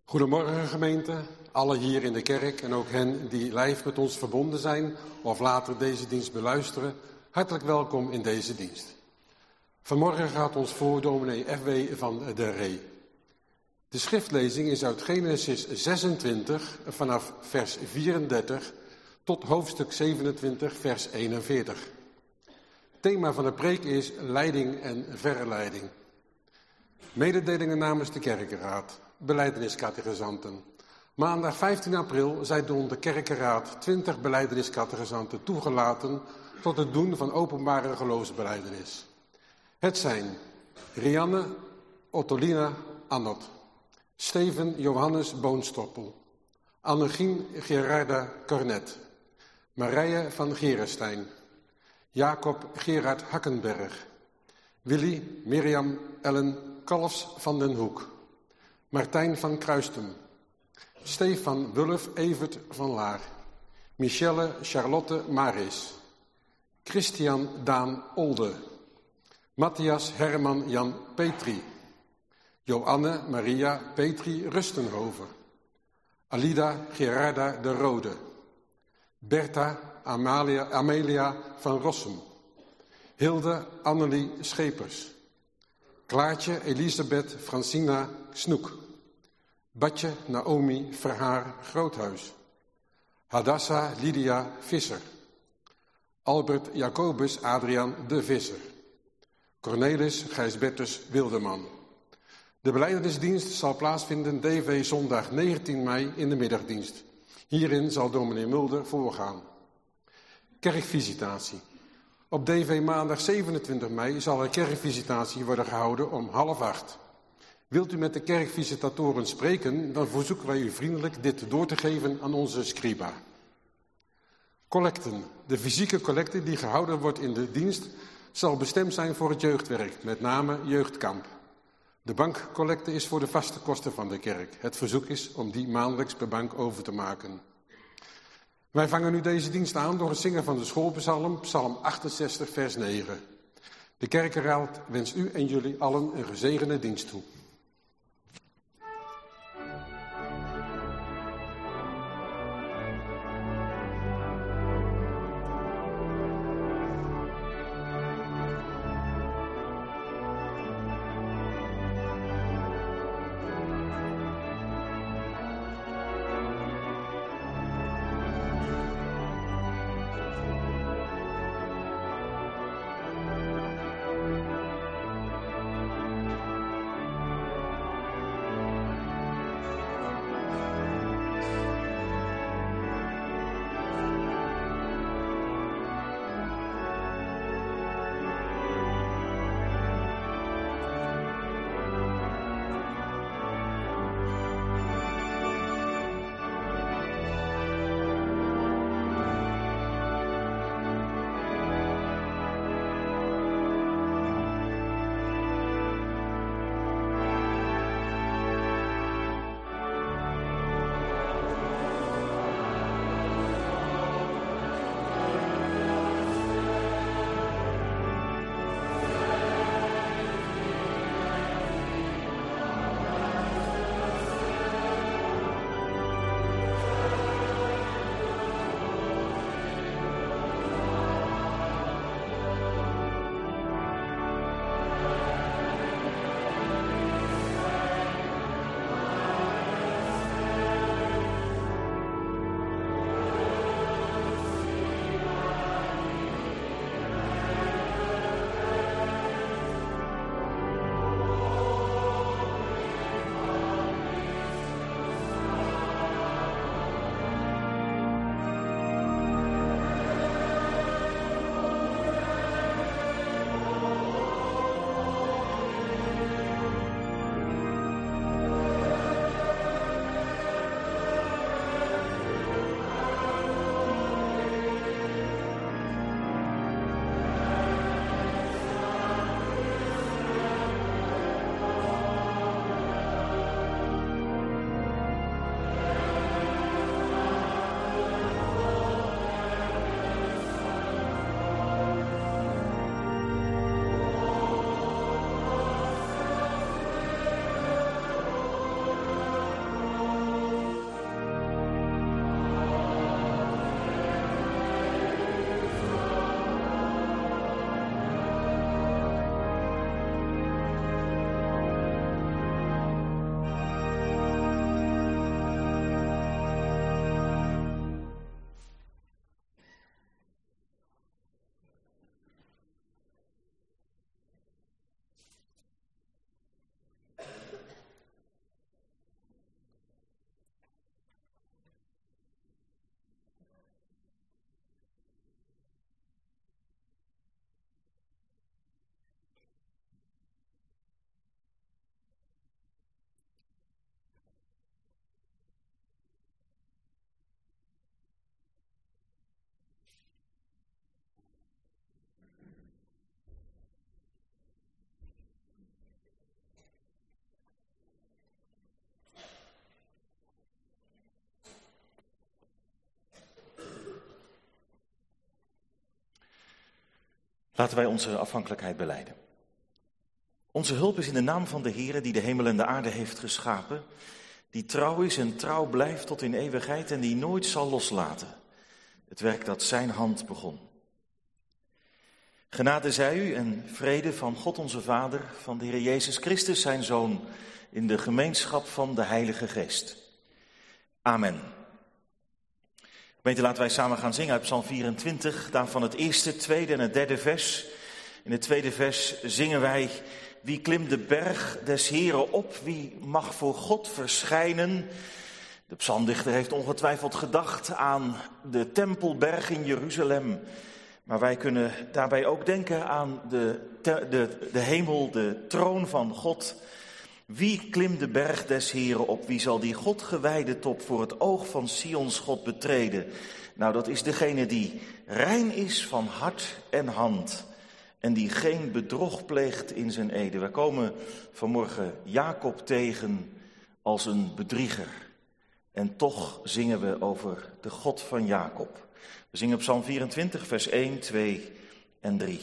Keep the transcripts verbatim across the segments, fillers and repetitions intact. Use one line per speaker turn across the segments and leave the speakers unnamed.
Goedemorgen gemeente, alle hier in de kerk en ook hen die live met ons verbonden zijn of later deze dienst beluisteren. Hartelijk welkom in deze dienst. Vanmorgen gaat ons voor dominee F W van der Ree. De schriftlezing is uit Genesis zesentwintig vanaf vers vierendertig tot hoofdstuk zevenentwintig vers eenenveertig. Het thema van de preek is leiding en verleiding. Mededelingen namens de kerkenraad. Belijdeniscatechisanten. Maandag vijftien april zijn door de kerkenraad twintig belijdeniscatechisanten toegelaten tot het doen van openbare geloofsbelijdenis. Het zijn Rianne Ottolina Annot, Steven Johannes Boonstoppel, Annegien Gerarda Cornet, Marije van Gerestein, Jacob Gerard Hakkenberg, Willy Mirjam Ellen Kalfs van den Hoek, Martijn van Kruistum, Stefan Wulf Evert van Laar, Michelle Charlotte Maris, Christian Daan Olde, Matthias Herman Jan Petri, Joanne Maria Petri Rustenhoven, Alida Gerarda de Rode, Bertha Amalia, Amelia van Rossum, Hilde Annelie Schepers, Klaartje Elisabeth Francina Snoek, Batje Naomi Verhaar Groothuis, Hadassa Lydia Visser, Albert Jacobus Adriaan de Visser, Cornelis Gijsbertus Wildeman. De belijdenisdienst zal plaatsvinden D V zondag negentien mei in de middagdienst. Hierin zal dominee Mulder voorgaan. Kerkvisitatie. Op D V maandag zevenentwintig mei zal er kerkvisitatie worden gehouden om half acht. Wilt u met de kerkvisitatoren spreken, dan verzoeken wij u vriendelijk dit door te geven aan onze scriba. Collecten. De fysieke collecte die gehouden wordt in de dienst zal bestemd zijn voor het jeugdwerk, met name jeugdkamp. De bankcollecte is voor de vaste kosten van de kerk. Het verzoek is om die maandelijks per bank over te maken. Wij vangen nu deze dienst aan door het zingen van de schoolpsalm, psalm achtenzestig, vers negen. De kerkenraad wenst u en jullie allen een gezegende dienst toe.
Laten wij onze afhankelijkheid belijden. Onze hulp is in de naam van de Heere die de hemel en de aarde heeft geschapen, die trouw is en trouw blijft tot in eeuwigheid en die nooit zal loslaten. Het werk dat zijn hand begon. Genade zij u en vrede van God onze Vader, van de Heer Jezus Christus zijn Zoon, in de gemeenschap van de Heilige Geest. Amen. Gemeente, laten wij samen gaan zingen uit Psalm vierentwintig, daarvan het eerste, tweede en het derde vers. In het tweede vers zingen wij: wie klimt de berg des Heren op, wie mag voor God verschijnen? De psalmdichter heeft ongetwijfeld gedacht aan de Tempelberg in Jeruzalem. Maar wij kunnen daarbij ook denken aan de, de, de hemel, de troon van God. Wie klimt de berg des Heren op? Wie zal die God gewijde top voor het oog van Sions God betreden? Nou, dat is degene die rein is van hart en hand en die geen bedrog pleegt in zijn ede. We komen vanmorgen Jacob tegen als een bedrieger. En toch zingen we over de God van Jacob. We zingen op Psalm vierentwintig, vers één, twee en drie.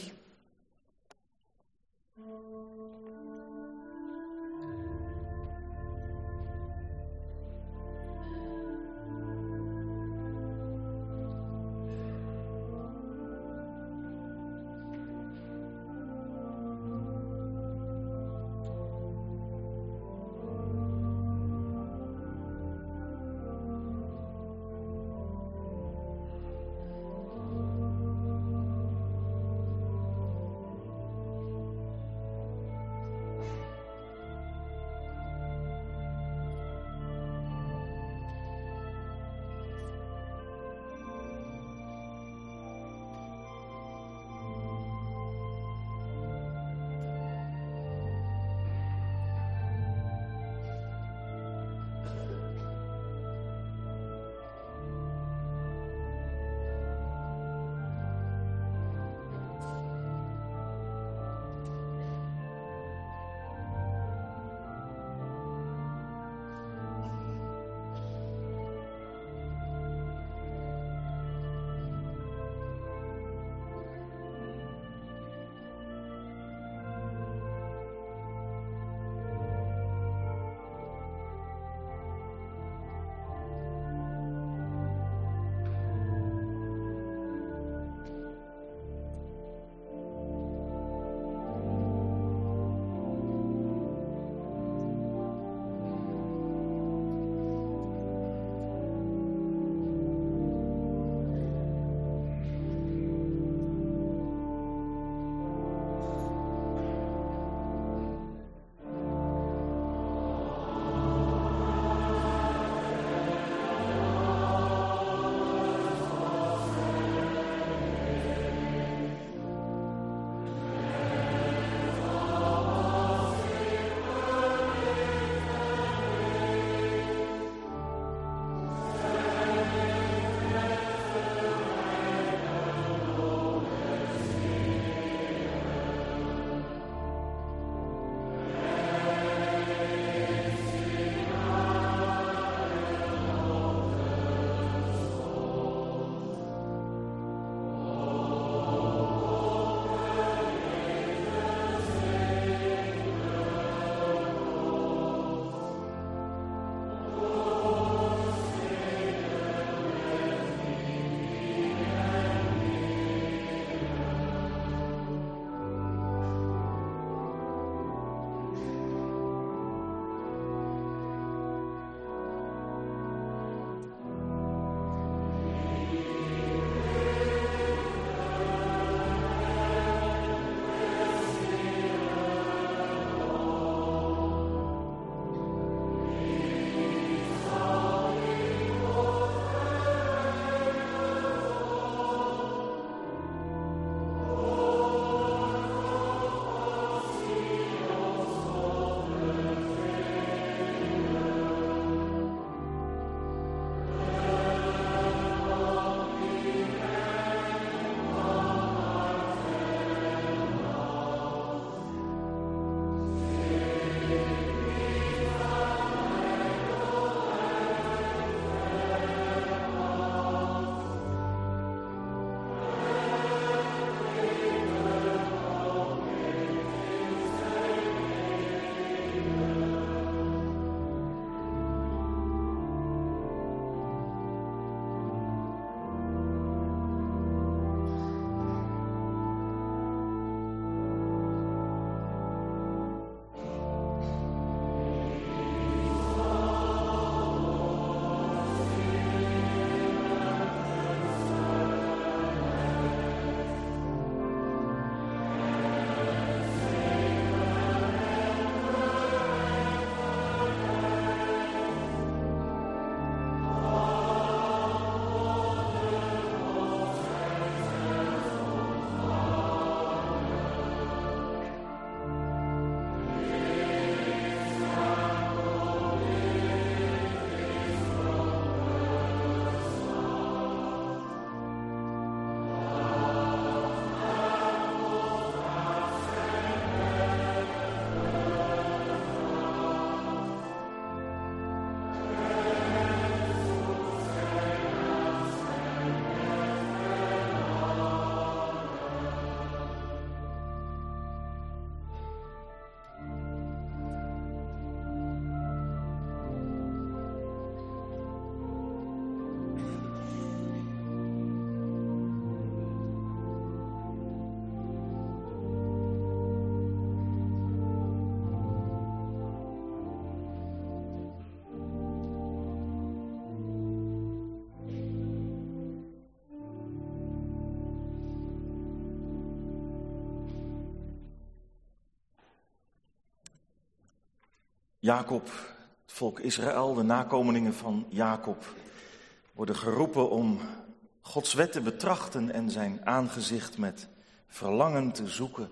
Jacob, het volk Israël, de nakomelingen van Jacob, worden geroepen om Gods wet te betrachten en zijn aangezicht met verlangen te zoeken.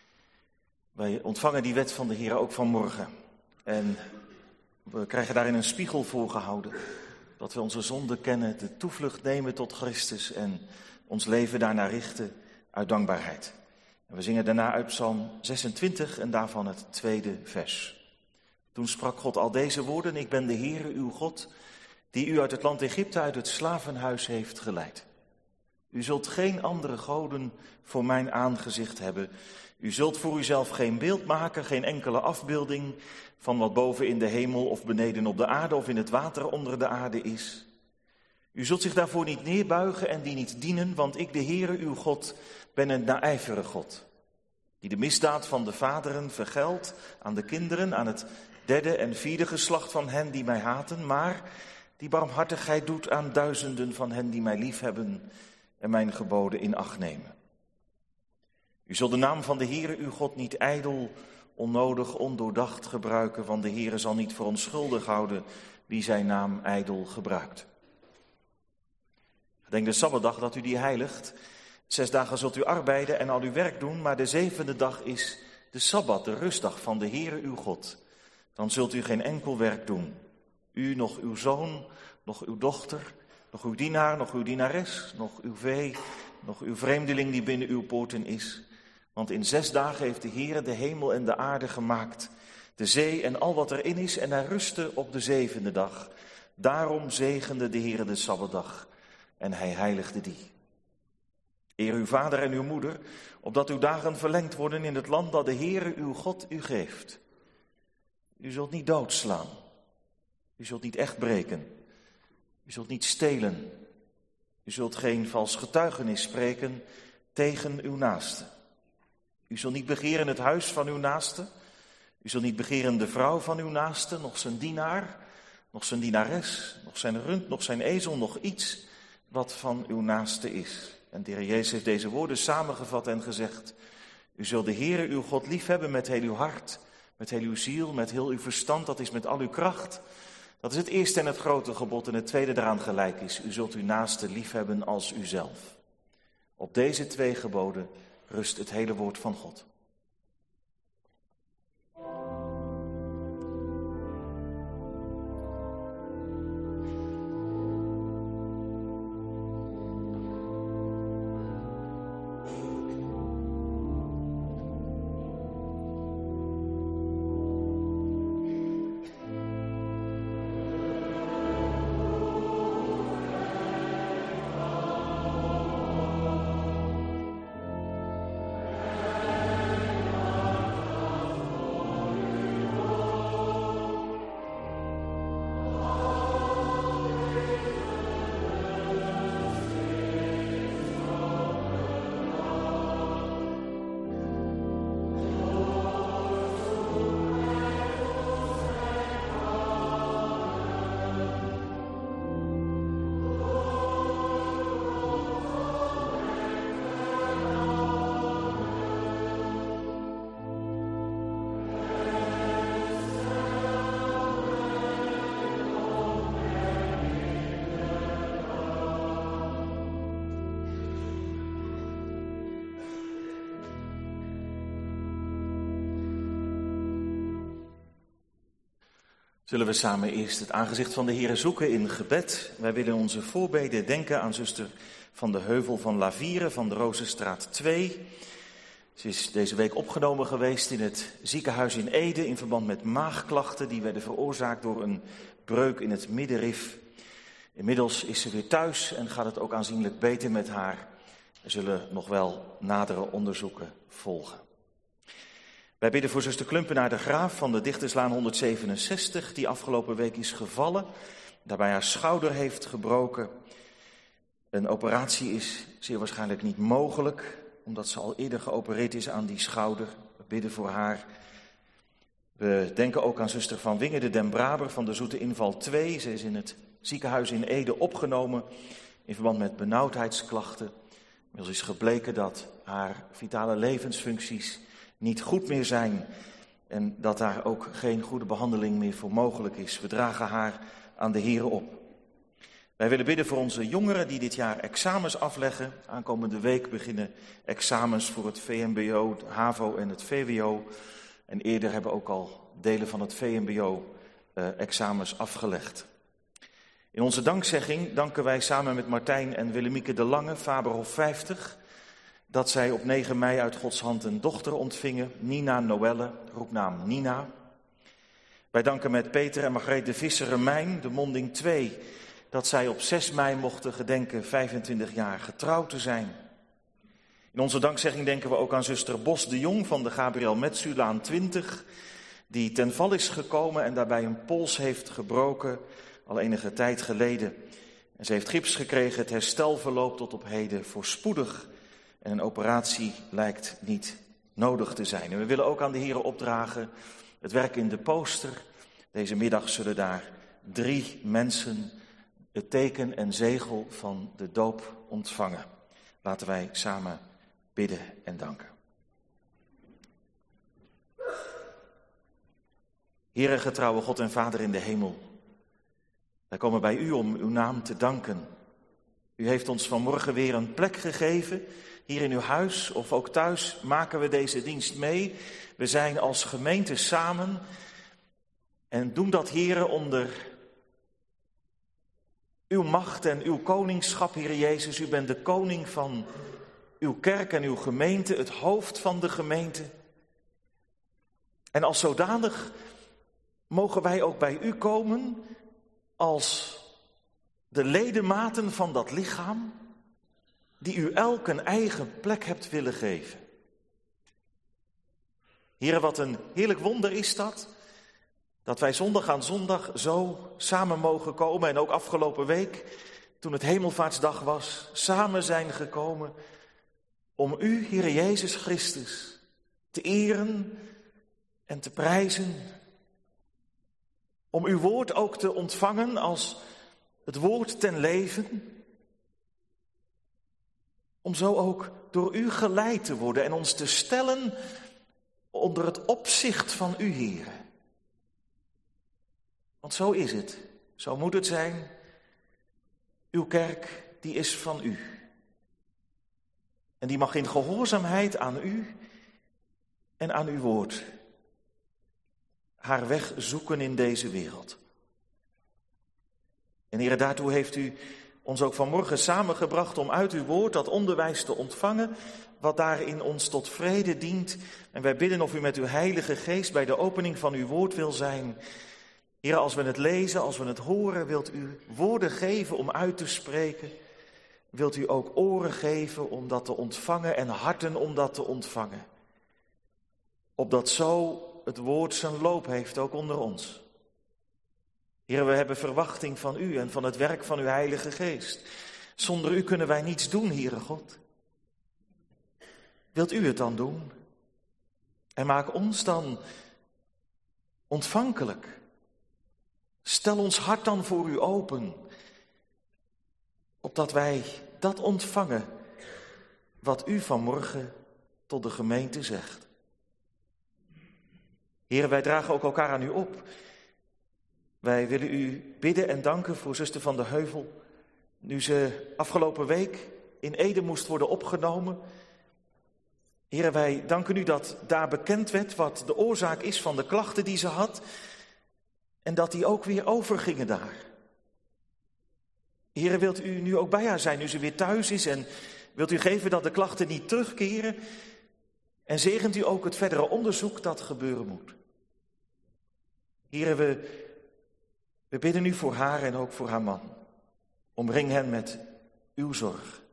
Wij ontvangen die wet van de Heer ook vanmorgen. En we krijgen daarin een spiegel voorgehouden. Dat we onze zonde kennen, de toevlucht nemen tot Christus en ons leven daarnaar richten uit dankbaarheid. En we zingen daarna uit Psalm zesentwintig en daarvan het tweede vers. Toen sprak God al deze woorden: ik ben de Heere uw God, die u uit het land Egypte, uit het slavenhuis heeft geleid. U zult geen andere goden voor mijn aangezicht hebben. U zult voor uzelf geen beeld maken, geen enkele afbeelding van wat boven in de hemel of beneden op de aarde of in het water onder de aarde is. U zult zich daarvoor niet neerbuigen en die niet dienen, want ik, de Heere uw God, ben een naijverige God, die de misdaad van de vaderen vergeldt aan de kinderen, aan het derde en vierde geslacht van hen die mij haten, maar die barmhartigheid doet aan duizenden van hen die mij liefhebben en mijn geboden in acht nemen. U zult de naam van de Heere uw God niet ijdel, onnodig, ondoordacht gebruiken, want de Heere zal niet verontschuldigd houden wie zijn naam ijdel gebruikt. Gedenk de Sabbatdag dat u die heiligt. Zes dagen zult u arbeiden en al uw werk doen, maar de zevende dag is de Sabbat, de rustdag van de Heere uw God. Dan zult u geen enkel werk doen. U, nog uw zoon, nog uw dochter, nog uw dienaar, nog uw dienares, nog uw vee, nog uw vreemdeling die binnen uw poorten is. Want in zes dagen heeft de Heere de hemel en de aarde gemaakt, de zee en al wat erin is, en hij rustte op de zevende dag. Daarom zegende de Heere de Sabbatdag en hij heiligde die. Eer uw vader en uw moeder, opdat uw dagen verlengd worden in het land dat de Heere uw God u geeft. U zult niet doodslaan. U zult niet echt breken. U zult niet stelen. U zult geen vals getuigenis spreken tegen uw naaste. U zult niet begeren het huis van uw naaste. U zult niet begeren de vrouw van uw naaste, nog zijn dienaar, nog zijn dienares, nog zijn rund, nog zijn ezel, nog iets wat van uw naaste is. En de Heer Jezus heeft deze woorden samengevat en gezegd: u zult de Heere uw God liefhebben met heel uw hart, met heel uw ziel, met heel uw verstand, dat is met al uw kracht. Dat is het eerste en het grote gebod, en het tweede daaraan gelijk is: u zult uw naaste liefhebben als uzelf. Op deze twee geboden rust het hele woord van God. Zullen we samen eerst het aangezicht van de Heere zoeken in gebed. Wij willen onze voorbeden denken aan zuster Van de Heuvel van Lavieren van de Rozenstraat twee. Ze is deze week opgenomen geweest in het ziekenhuis in Ede in verband met maagklachten die werden veroorzaakt door een breuk in het middenrif. Inmiddels is ze weer thuis en gaat het ook aanzienlijk beter met haar. Er zullen nog wel nadere onderzoeken volgen. Wij bidden voor zuster Klumpenaar de Graaf van de Dichterslaan honderdzevenenzestig, die afgelopen week is gevallen, daarbij haar schouder heeft gebroken. Een operatie is zeer waarschijnlijk niet mogelijk, omdat ze al eerder geopereerd is aan die schouder. We bidden voor haar. We denken ook aan zuster Van Wingen de Den Braber van de Zoete Inval twee. Ze is in het ziekenhuis in Ede opgenomen in verband met benauwdheidsklachten. Inmiddels is gebleken dat haar vitale levensfuncties niet goed meer zijn en dat daar ook geen goede behandeling meer voor mogelijk is. We dragen haar aan de Here op. Wij willen bidden voor onze jongeren die dit jaar examens afleggen. Aankomende week beginnen examens voor het V M B O, het HAVO en het V W O. En eerder hebben ook al delen van het V M B O uh, examens afgelegd. In onze dankzegging danken wij samen met Martijn en Willemieke de Lange, Faberhof vijftig... dat zij op negen mei uit Gods hand een dochter ontvingen, Nina Noelle, roepnaam Nina. Wij danken met Peter en Margreet de Visser-Remijn, de monding twee... dat zij op zes mei mochten gedenken vijfentwintig jaar getrouwd te zijn. In onze dankzegging denken we ook aan zuster Bos de Jong van de Gabriel Metsulaan twintig... die ten val is gekomen en daarbij een pols heeft gebroken al enige tijd geleden. En ze heeft gips gekregen, het herstel verloopt tot op heden voorspoedig. En een operatie lijkt niet nodig te zijn. En we willen ook aan de Here opdragen het werk in de Pooster. Deze middag zullen daar drie mensen het teken en zegel van de doop ontvangen. Laten wij samen bidden en danken. Heere, getrouwe God en Vader in de hemel, wij komen bij u om uw naam te danken. U heeft ons vanmorgen weer een plek gegeven. Hier in uw huis of ook thuis maken we deze dienst mee. We zijn als gemeente samen en doen dat, Heere, onder uw macht en uw koningschap, Heere Jezus. U bent de koning van uw kerk en uw gemeente, het hoofd van de gemeente. En als zodanig mogen wij ook bij u komen als de ledematen van dat lichaam, die u elk een eigen plek hebt willen geven. Heere, wat een heerlijk wonder is dat, dat wij zondag aan zondag zo samen mogen komen en ook afgelopen week, toen het Hemelvaartsdag was, samen zijn gekomen om u, Heere Jezus Christus, te eren en te prijzen. Om uw woord ook te ontvangen als het woord ten leven. Om zo ook door u geleid te worden en ons te stellen onder het opzicht van u, Heere. Want zo is het, zo moet het zijn. Uw kerk, die is van u. En die mag in gehoorzaamheid aan u en aan uw woord haar weg zoeken in deze wereld. En Heere, daartoe heeft u ons ook vanmorgen samengebracht om uit uw woord dat onderwijs te ontvangen, wat daarin ons tot vrede dient. En wij bidden of u met uw Heilige Geest bij de opening van uw woord wil zijn. Heere, als we het lezen, als we het horen, wilt u woorden geven om uit te spreken. Wilt u ook oren geven om dat te ontvangen en harten om dat te ontvangen. Opdat zo het woord zijn loop heeft, ook onder ons. Heer, we hebben verwachting van u en van het werk van uw Heilige Geest. Zonder u kunnen wij niets doen, Heere God. Wilt u het dan doen? En maak ons dan ontvankelijk. Stel ons hart dan voor u open, opdat wij dat ontvangen wat u vanmorgen tot de gemeente zegt. Heer, wij dragen ook elkaar aan u op. Wij willen u bidden en danken voor zuster Van de Heuvel, nu ze afgelopen week in Ede moest worden opgenomen. Heer, wij danken u dat daar bekend werd wat de oorzaak is van de klachten die ze had en dat die ook weer overgingen daar. Heer, wilt u nu ook bij haar zijn, nu ze weer thuis is, en wilt u geven dat de klachten niet terugkeren en zegent u ook het verdere onderzoek dat gebeuren moet. Heer, we, we bidden u voor haar en ook voor haar man. Omring hen met uw zorg.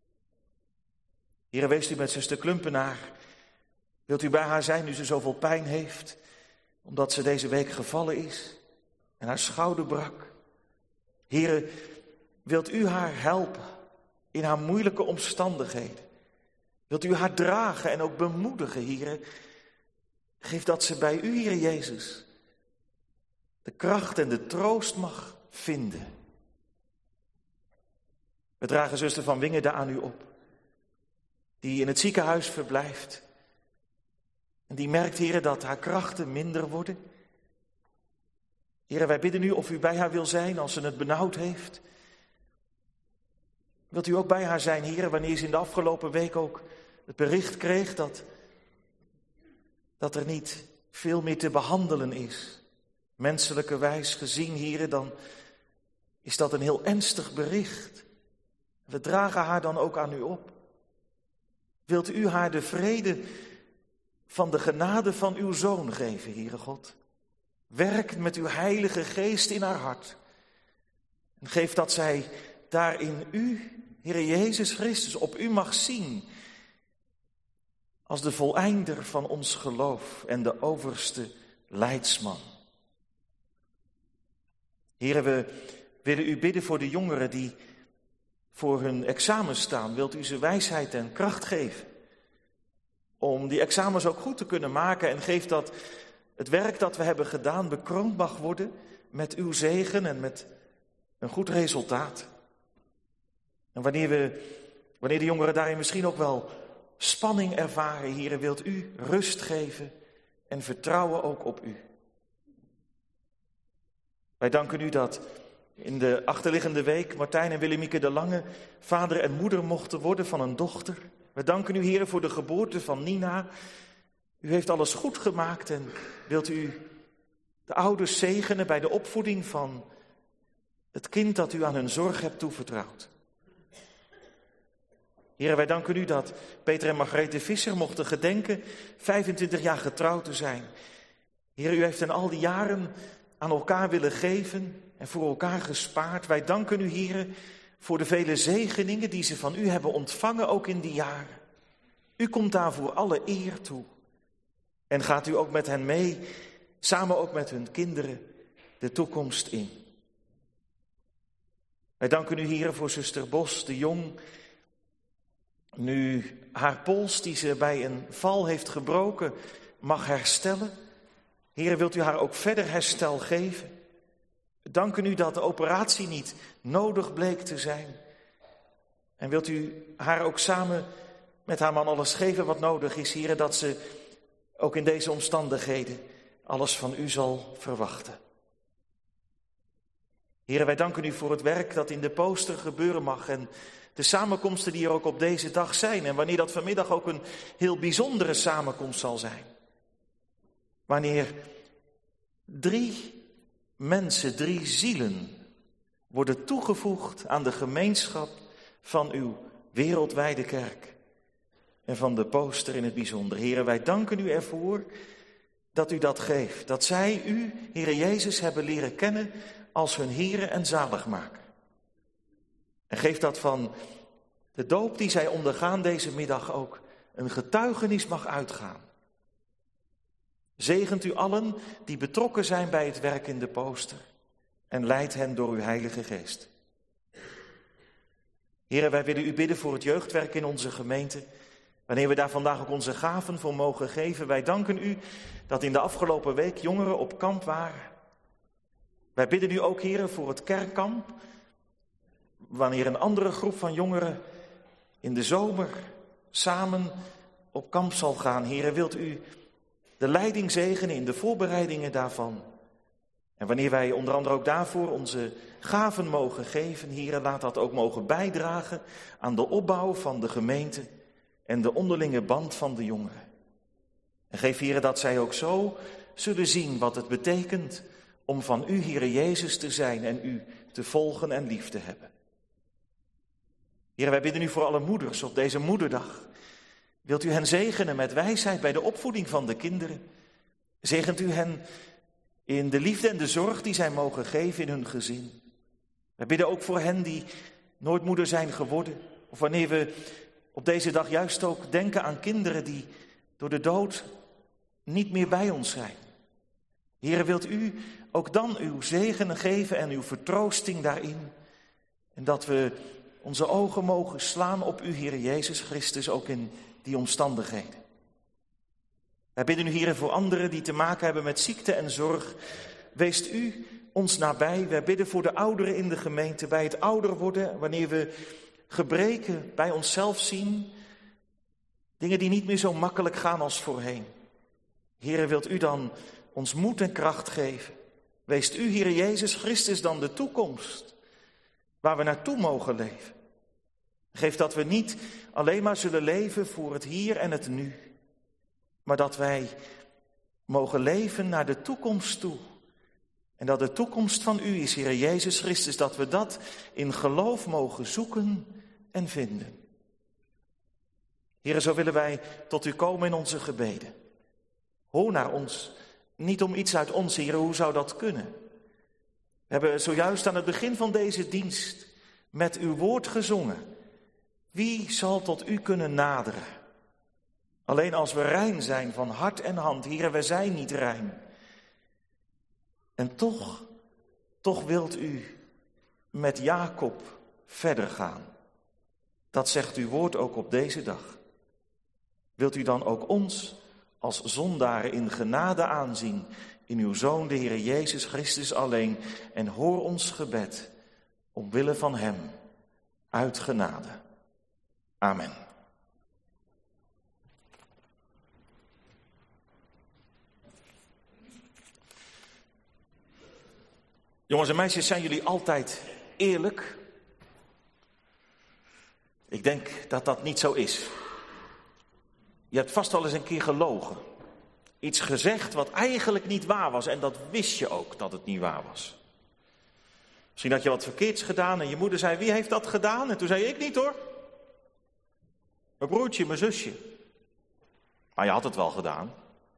Heer, wees u met zuster Klumpenaar. Wilt u bij haar zijn nu ze zoveel pijn heeft, omdat ze deze week gevallen is en haar schouder brak. Heer, wilt u haar helpen in haar moeilijke omstandigheden? Wilt u haar dragen en ook bemoedigen, Heer? Geef dat ze bij u, Heer Jezus, de kracht en de troost mag vinden. We dragen zuster Van Wingerden aan u op, die in het ziekenhuis verblijft. En die merkt, Heere, dat haar krachten minder worden. Heere, wij bidden u of u bij haar wil zijn als ze het benauwd heeft. Wilt u ook bij haar zijn, Heere, wanneer ze in de afgelopen week ook het bericht kreeg dat, dat er niet veel meer te behandelen is. Menselijkerwijs gezien, Heere, dan is dat een heel ernstig bericht. We dragen haar dan ook aan u op. Wilt u haar de vrede van de genade van uw Zoon geven, Heere God? Werk met uw Heilige Geest in haar hart. En geef dat zij daarin u, Heere Jezus Christus, op u mag zien. Als de voleinder van ons geloof en de overste leidsman. Heere, we willen u bidden voor de jongeren die voor hun examens staan. Wilt u ze wijsheid en kracht geven om die examens ook goed te kunnen maken. En geef dat het werk dat we hebben gedaan bekroond mag worden met uw zegen en met een goed resultaat. En wanneer, we, wanneer de jongeren daarin misschien ook wel spanning ervaren, Heere, wilt u rust geven en vertrouwen ook op u. Wij danken u dat in de achterliggende week Martijn en Willemieke de Lange vader en moeder mochten worden van een dochter. We danken u, Heere, voor de geboorte van Nina. U heeft alles goed gemaakt en wilt u de ouders zegenen bij de opvoeding van het kind dat u aan hun zorg hebt toevertrouwd. Heere, wij danken u dat Peter en Margrethe Visser mochten gedenken vijfentwintig jaar getrouwd te zijn. Heere, u heeft hen al die jaren aan elkaar willen geven en voor elkaar gespaard. Wij danken u, Heere, voor de vele zegeningen die ze van u hebben ontvangen, ook in die jaren. U komt daarvoor alle eer toe. En gaat u ook met hen mee, samen ook met hun kinderen, de toekomst in. Wij danken u, Heere, voor zuster Bos de Jong. Nu haar pols, die ze bij een val heeft gebroken, mag herstellen. Heere, wilt u haar ook verder herstel geven? Danken u dat de operatie niet nodig bleek te zijn. En wilt u haar ook samen met haar man alles geven wat nodig is, Heere, dat ze ook in deze omstandigheden alles van u zal verwachten. Heere, wij danken u voor het werk dat in de Pooster gebeuren mag en de samenkomsten die er ook op deze dag zijn. En wanneer dat vanmiddag ook een heel bijzondere samenkomst zal zijn. Wanneer drie mensen, drie zielen worden toegevoegd aan de gemeenschap van uw wereldwijde kerk. En van de Pooster in het bijzonder. Heere, wij danken u ervoor dat u dat geeft. Dat zij u, Heere Jezus, hebben leren kennen als hun Heere en zaligmaker. En geef dat van de doop die zij ondergaan deze middag ook een getuigenis mag uitgaan. Zegent u allen die betrokken zijn bij het werk in de Pooster en leidt hen door uw Heilige Geest. Heere, wij willen u bidden voor het jeugdwerk in onze gemeente. Wanneer we daar vandaag ook onze gaven voor mogen geven. Wij danken u dat in de afgelopen week jongeren op kamp waren. Wij bidden u ook, Heere, voor het kerkkamp. Wanneer een andere groep van jongeren in de zomer samen op kamp zal gaan. Heere, wilt u de leiding zegenen in de voorbereidingen daarvan. En wanneer wij onder andere ook daarvoor onze gaven mogen geven. Heere, laat dat ook mogen bijdragen aan de opbouw van de gemeente en de onderlinge band van de jongeren. En geef, Heere, dat zij ook zo zullen zien wat het betekent om van u, Heere Jezus, te zijn en u te volgen en lief te hebben. Heere, wij bidden u voor alle moeders op deze moederdag. Wilt u hen zegenen met wijsheid bij de opvoeding van de kinderen? Zegent u hen in de liefde en de zorg die zij mogen geven in hun gezin. Wij bidden ook voor hen die nooit moeder zijn geworden. Of wanneer we op deze dag juist ook denken aan kinderen die door de dood niet meer bij ons zijn. Heere, wilt u ook dan uw zegen geven en uw vertroosting daarin. En dat we onze ogen mogen slaan op u, Heere Jezus Christus, ook in die omstandigheden. Wij bidden u, Heere, voor anderen die te maken hebben met ziekte en zorg. Weest u ons nabij. Wij bidden voor de ouderen in de gemeente, bij het ouder worden, wanneer we gebreken bij onszelf zien. Dingen die niet meer zo makkelijk gaan als voorheen. Heere, wilt u dan ons moed en kracht geven? Weest u, Heere Jezus Christus, dan de toekomst waar we naartoe mogen leven. Geef dat we niet alleen maar zullen leven voor het hier en het nu, maar dat wij mogen leven naar de toekomst toe. En dat de toekomst van u is, Heere Jezus Christus, dat we dat in geloof mogen zoeken en vinden. Heere, zo willen wij tot u komen in onze gebeden. Hoor naar ons, niet om iets uit ons, Heere, hoe zou dat kunnen? We hebben zojuist aan het begin van deze dienst met uw woord gezongen. Wie zal tot u kunnen naderen? Alleen als we rein zijn van hart en hand, Heere, wij zijn niet rein. En toch, toch wilt u met Jacob verder gaan. Dat zegt uw woord ook op deze dag. Wilt u dan ook ons als zondaren in genade aanzien, in uw Zoon, de Heere Jezus Christus alleen, en hoor ons gebed, omwille van hem, uit genade. Amen. Jongens en meisjes, zijn jullie altijd eerlijk? Ik denk dat dat niet zo is. Je hebt vast wel eens een keer gelogen. Iets gezegd wat eigenlijk niet waar was en dat wist je ook dat het niet waar was. Misschien had je wat verkeerds gedaan en je moeder zei, wie heeft dat gedaan? En toen zei je, ik niet hoor. Mijn broertje, mijn zusje. Maar je had het wel gedaan.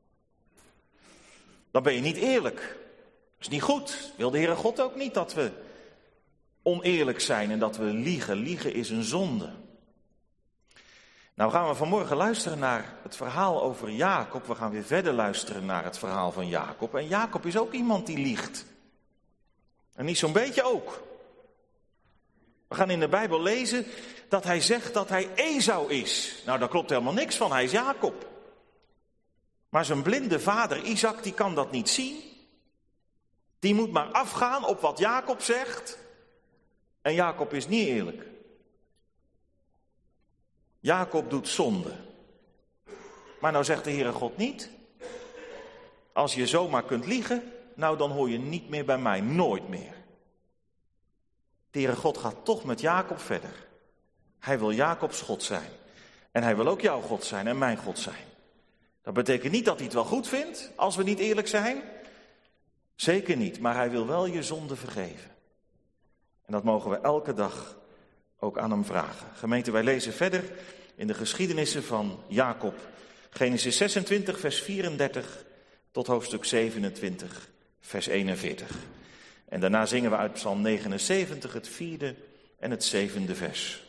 Dan ben je niet eerlijk. Dat is niet goed. Wil de Heere God ook niet dat we oneerlijk zijn en dat we liegen. Liegen is een zonde. Nou gaan we vanmorgen luisteren naar het verhaal over Jacob. We gaan weer verder luisteren naar het verhaal van Jacob. En Jacob is ook iemand die liegt. En niet zo'n beetje ook. We gaan in de Bijbel lezen dat hij zegt dat hij Esau is. Nou, daar klopt helemaal niks van, hij is Jacob. Maar zijn blinde vader Isaac, die kan dat niet zien. Die moet maar afgaan op wat Jacob zegt. En Jacob is niet eerlijk. Jacob doet zonde. Maar nou zegt de Heere God niet. Als je zomaar kunt liegen, nou dan hoor je niet meer bij mij, nooit meer. De Heere God gaat toch met Jacob verder. Hij wil Jacobs God zijn. En hij wil ook jouw God zijn en mijn God zijn. Dat betekent niet dat hij het wel goed vindt, als we niet eerlijk zijn. Zeker niet, maar hij wil wel je zonde vergeven. En dat mogen we elke dag ook aan hem vragen. Gemeente, wij lezen verder in de geschiedenissen van Jacob. Genesis zesentwintig, vers vierendertig tot hoofdstuk zevenentwintig, vers eenenveertig. En daarna zingen we uit Psalm negenenzeventig, het vierde en het zevende vers.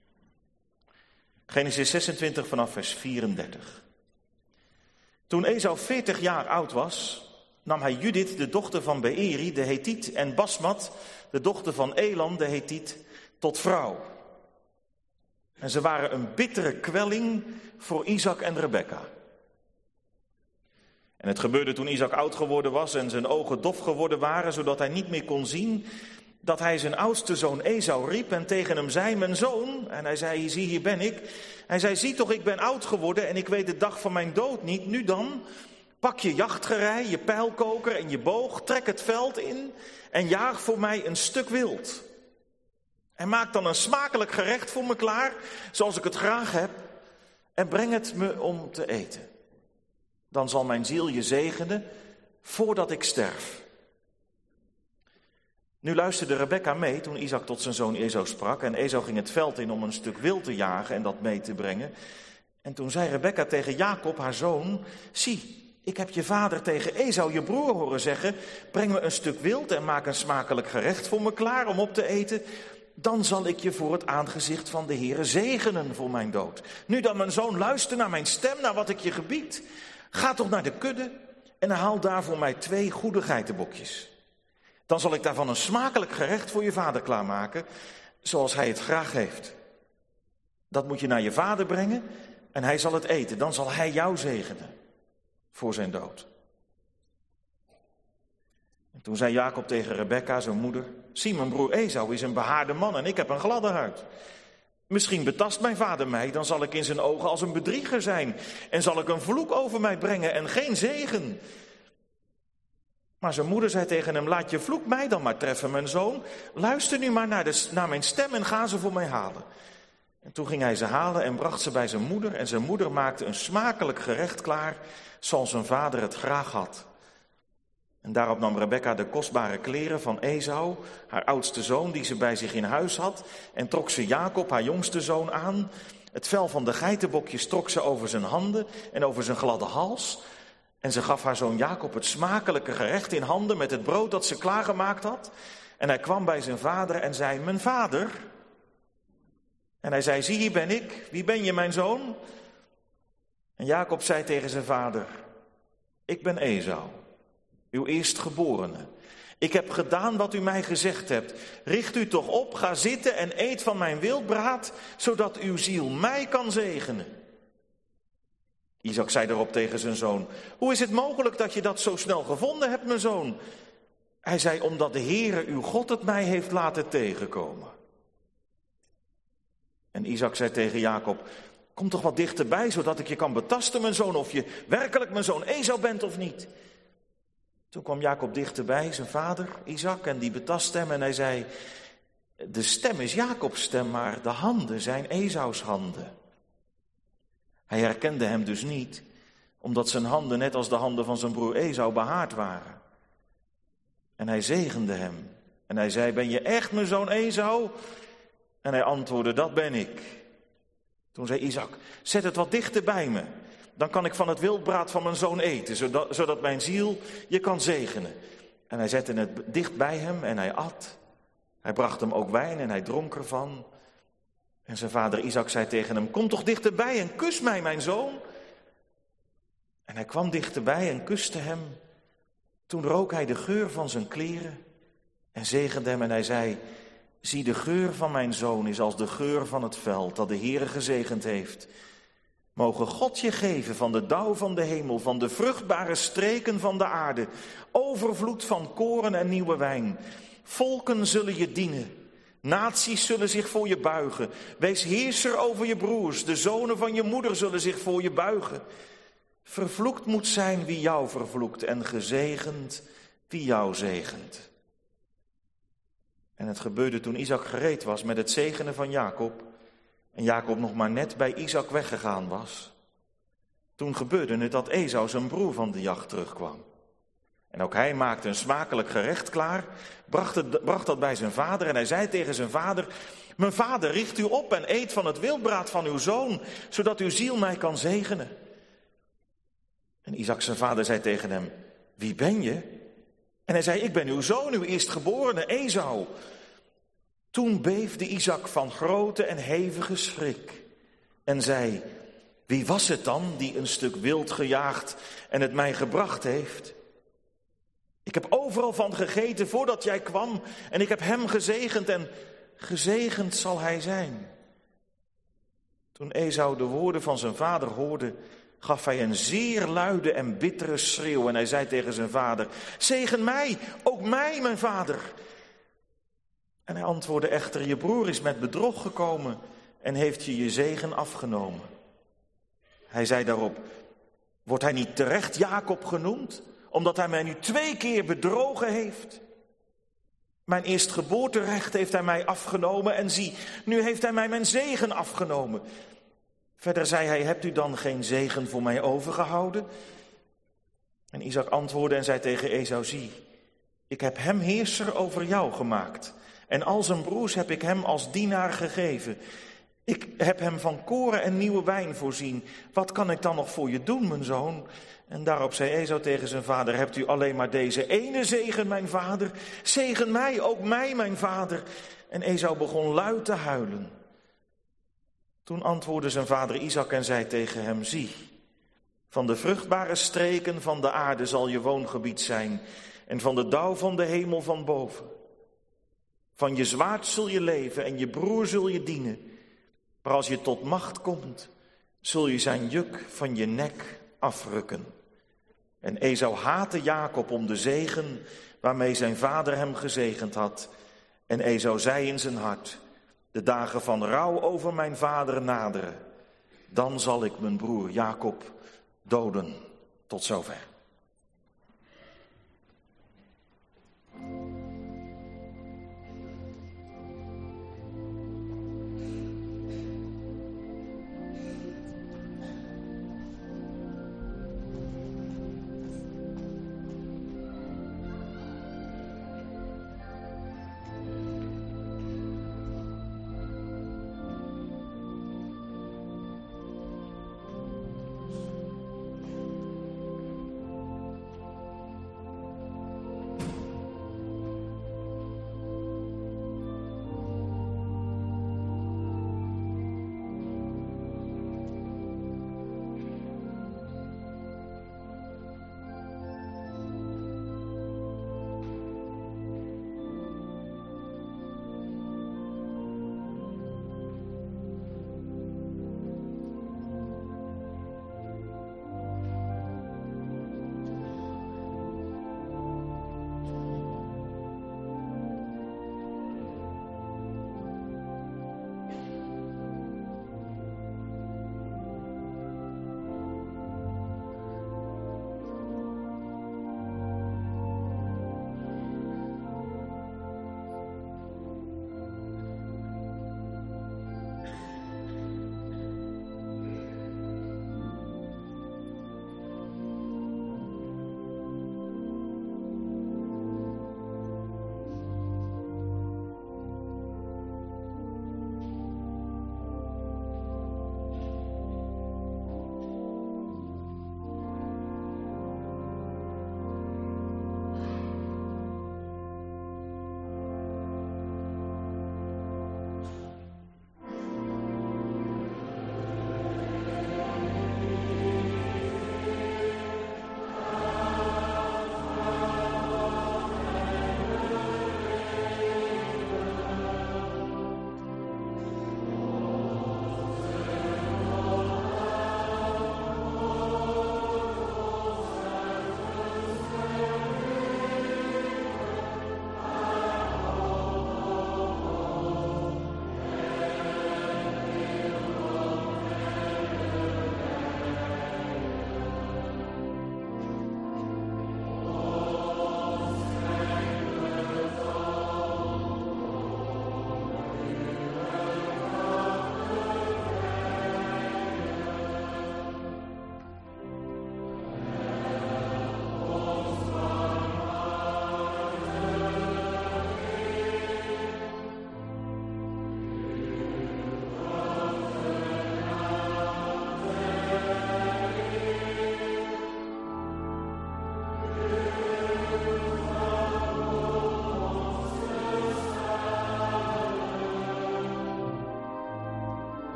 Genesis zesentwintig vanaf vers vierendertig. Toen Esau veertig jaar oud was, nam hij Judith, de dochter van Beeri, de Hethiet, en Basmat, de dochter van Elan, de Hethiet, tot vrouw. En ze waren een bittere kwelling voor Isaac en Rebekka. En het gebeurde toen Isaac oud geworden was en zijn ogen dof geworden waren, zodat hij niet meer kon zien, dat hij zijn oudste zoon Esau riep en tegen hem zei, mijn zoon. En hij zei, zie, hier ben ik. Hij zei, zie toch, ik ben oud geworden en ik weet de dag van mijn dood niet. Nu dan, pak je jachtgerei, je pijlkoker en je boog, trek het veld in en jaag voor mij een stuk wild. En maak dan een smakelijk gerecht voor me klaar, zoals ik het graag heb, en breng het me om te eten. Dan zal mijn ziel je zegenen voordat ik sterf. Nu luisterde Rebekka mee toen Isaac tot zijn zoon Esau sprak. En Esau ging het veld in om een stuk wild te jagen en dat mee te brengen. En toen zei Rebekka tegen Jacob, haar zoon, zie, ik heb je vader tegen Esau, je broer, horen zeggen, breng me een stuk wild en maak een smakelijk gerecht voor me klaar om op te eten. Dan zal ik je voor het aangezicht van de Heere zegenen voor mijn dood. Nu dan, mijn zoon, luister naar mijn stem, naar wat ik je gebied. Ga toch naar de kudde en haal daar voor mij twee goede geitenbokjes. Dan zal ik daarvan een smakelijk gerecht voor je vader klaarmaken, zoals hij het graag heeft. Dat moet je naar je vader brengen en hij zal het eten. Dan zal hij jou zegenen voor zijn dood. En toen zei Jacob tegen Rebekka, zijn moeder, zie, mijn broer Esau is een behaarde man en ik heb een gladde huid. Misschien betast mijn vader mij, dan zal ik in zijn ogen als een bedrieger zijn en zal ik een vloek over mij brengen en geen zegen. Maar zijn moeder zei tegen hem, laat je vloek mij dan maar treffen, mijn zoon. Luister nu maar naar, de, naar mijn stem en ga ze voor mij halen. En toen ging hij ze halen en bracht ze bij zijn moeder. En zijn moeder maakte een smakelijk gerecht klaar, zoals zijn vader het graag had. En daarop nam Rebekka de kostbare kleren van Esau, haar oudste zoon, die ze bij zich in huis had. En trok ze Jacob, haar jongste zoon, aan. Het vel van de geitenbokjes trok ze over zijn handen en over zijn gladde hals. En ze gaf haar zoon Jacob het smakelijke gerecht in handen met het brood dat ze klaargemaakt had. En hij kwam bij zijn vader en zei, mijn vader. En hij zei, zie, hier ben ik. Wie ben je, mijn zoon? En Jacob zei tegen zijn vader, ik ben Esau, uw eerstgeborene. Ik heb gedaan wat u mij gezegd hebt. Richt u toch op, ga zitten en eet van mijn wildbraad, zodat uw ziel mij kan zegenen. Isaac zei daarop tegen zijn zoon, hoe is het mogelijk dat je dat zo snel gevonden hebt, mijn zoon? Hij zei, omdat de Heere uw God het mij heeft laten tegenkomen. En Isaac zei tegen Jacob, kom toch wat dichterbij, zodat ik je kan betasten, mijn zoon, of je werkelijk mijn zoon Esau bent of niet. Toen kwam Jacob dichterbij, zijn vader, Isaac, en die betastte hem en hij zei, de stem is Jacobs stem, maar de handen zijn Esau's handen. Hij herkende hem dus niet, omdat zijn handen net als de handen van zijn broer Esau behaard waren. En hij zegende hem. En hij zei, ben je echt mijn zoon Esau? En hij antwoordde, dat ben ik. Toen zei Isaac, zet het wat dichter bij me. Dan kan ik van het wildbraad van mijn zoon eten, zodat, zodat mijn ziel je kan zegenen. En hij zette het dicht bij hem en hij at. Hij bracht hem ook wijn en hij dronk ervan. En zijn vader Isaac zei tegen hem, kom toch dichterbij en kus mij, mijn zoon. En hij kwam dichterbij en kuste hem. Toen rook hij de geur van zijn kleren en zegende hem en hij zei, zie, de geur van mijn zoon is als de geur van het veld dat de Heere gezegend heeft. Mogen God je geven van de dauw van de hemel, van de vruchtbare streken van de aarde, overvloed van koren en nieuwe wijn. Volken zullen je dienen, naties zullen zich voor je buigen. Wees heerser over je broers, de zonen van je moeder zullen zich voor je buigen. Vervloekt moet zijn wie jou vervloekt en gezegend wie jou zegent. En het gebeurde toen Isaac gereed was met het zegenen van Jacob en Jacob nog maar net bij Isaac weggegaan was. Toen gebeurde het dat Esau, zijn broer, van de jacht terugkwam. En ook hij maakte een smakelijk gerecht klaar, bracht, het, bracht dat bij zijn vader en hij zei tegen zijn vader, mijn vader, richt u op en eet van het wildbraad van uw zoon, zodat uw ziel mij kan zegenen. En Isaac, zijn vader, zei tegen hem, wie ben je? En hij zei, ik ben uw zoon, uw eerstgeborene Esau. Toen beefde Isaac van grote en hevige schrik en zei, wie was het dan die een stuk wild gejaagd en het mij gebracht heeft? Ik heb overal van gegeten voordat jij kwam en ik heb hem gezegend en gezegend zal hij zijn. Toen Esau de woorden van zijn vader hoorde, gaf hij een zeer luide en bittere schreeuw en hij zei tegen zijn vader, zegen mij, ook mij, mijn vader. En hij antwoordde echter, je broer is met bedrog gekomen en heeft je je zegen afgenomen. Hij zei daarop, wordt hij niet terecht Jacob genoemd, omdat hij mij nu twee keer bedrogen heeft? Mijn eerstgeboorterecht heeft hij mij afgenomen en zie, nu heeft hij mij mijn zegen afgenomen. Verder zei hij, hebt u dan geen zegen voor mij overgehouden? En Isaac antwoordde en zei tegen Esau, zie, ik heb hem heerser over jou gemaakt. En al zijn broers heb ik hem als dienaar gegeven. Ik heb hem van koren en nieuwe wijn voorzien. Wat kan ik dan nog voor je doen, mijn zoon? En daarop zei Esau tegen zijn vader, hebt u alleen maar deze ene zegen, mijn vader? Zegen mij, ook mij, mijn vader. En Esau begon luid te huilen. Toen antwoordde zijn vader Isaac en zei tegen hem, zie, van de vruchtbare streken van de aarde zal je woongebied zijn en van de dauw van de hemel van boven. Van je zwaard zul je leven en je broer zul je dienen. Maar als je tot macht komt, zul je zijn juk van je nek afrukken. En Esau haatte Jacob om de zegen waarmee zijn vader hem gezegend had. En Esau zei in zijn hart, de dagen van rouw over mijn vader naderen, dan zal ik mijn broer Jacob doden. Tot zover.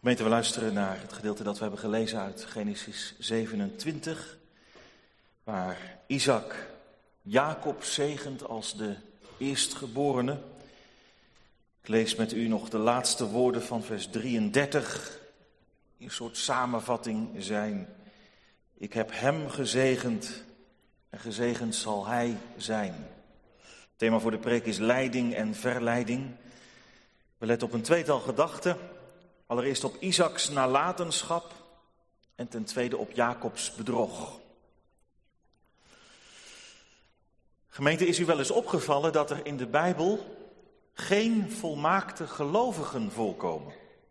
Gemeente, we luisteren naar het gedeelte dat we hebben gelezen uit Genesis zevenentwintig, waar Isaac Jacob zegent als de eerstgeborene. Ik lees met u nog de laatste woorden van vers drieëndertig, die een soort samenvatting zijn. Ik heb hem gezegend en gezegend zal hij zijn. Het thema voor de preek is leiding en verleiding. We letten op een tweetal gedachten. Allereerst op Isaaks nalatenschap en ten tweede op Jacobs bedrog. Gemeente, is u wel eens opgevallen dat er in de Bijbel geen volmaakte gelovigen voorkomen?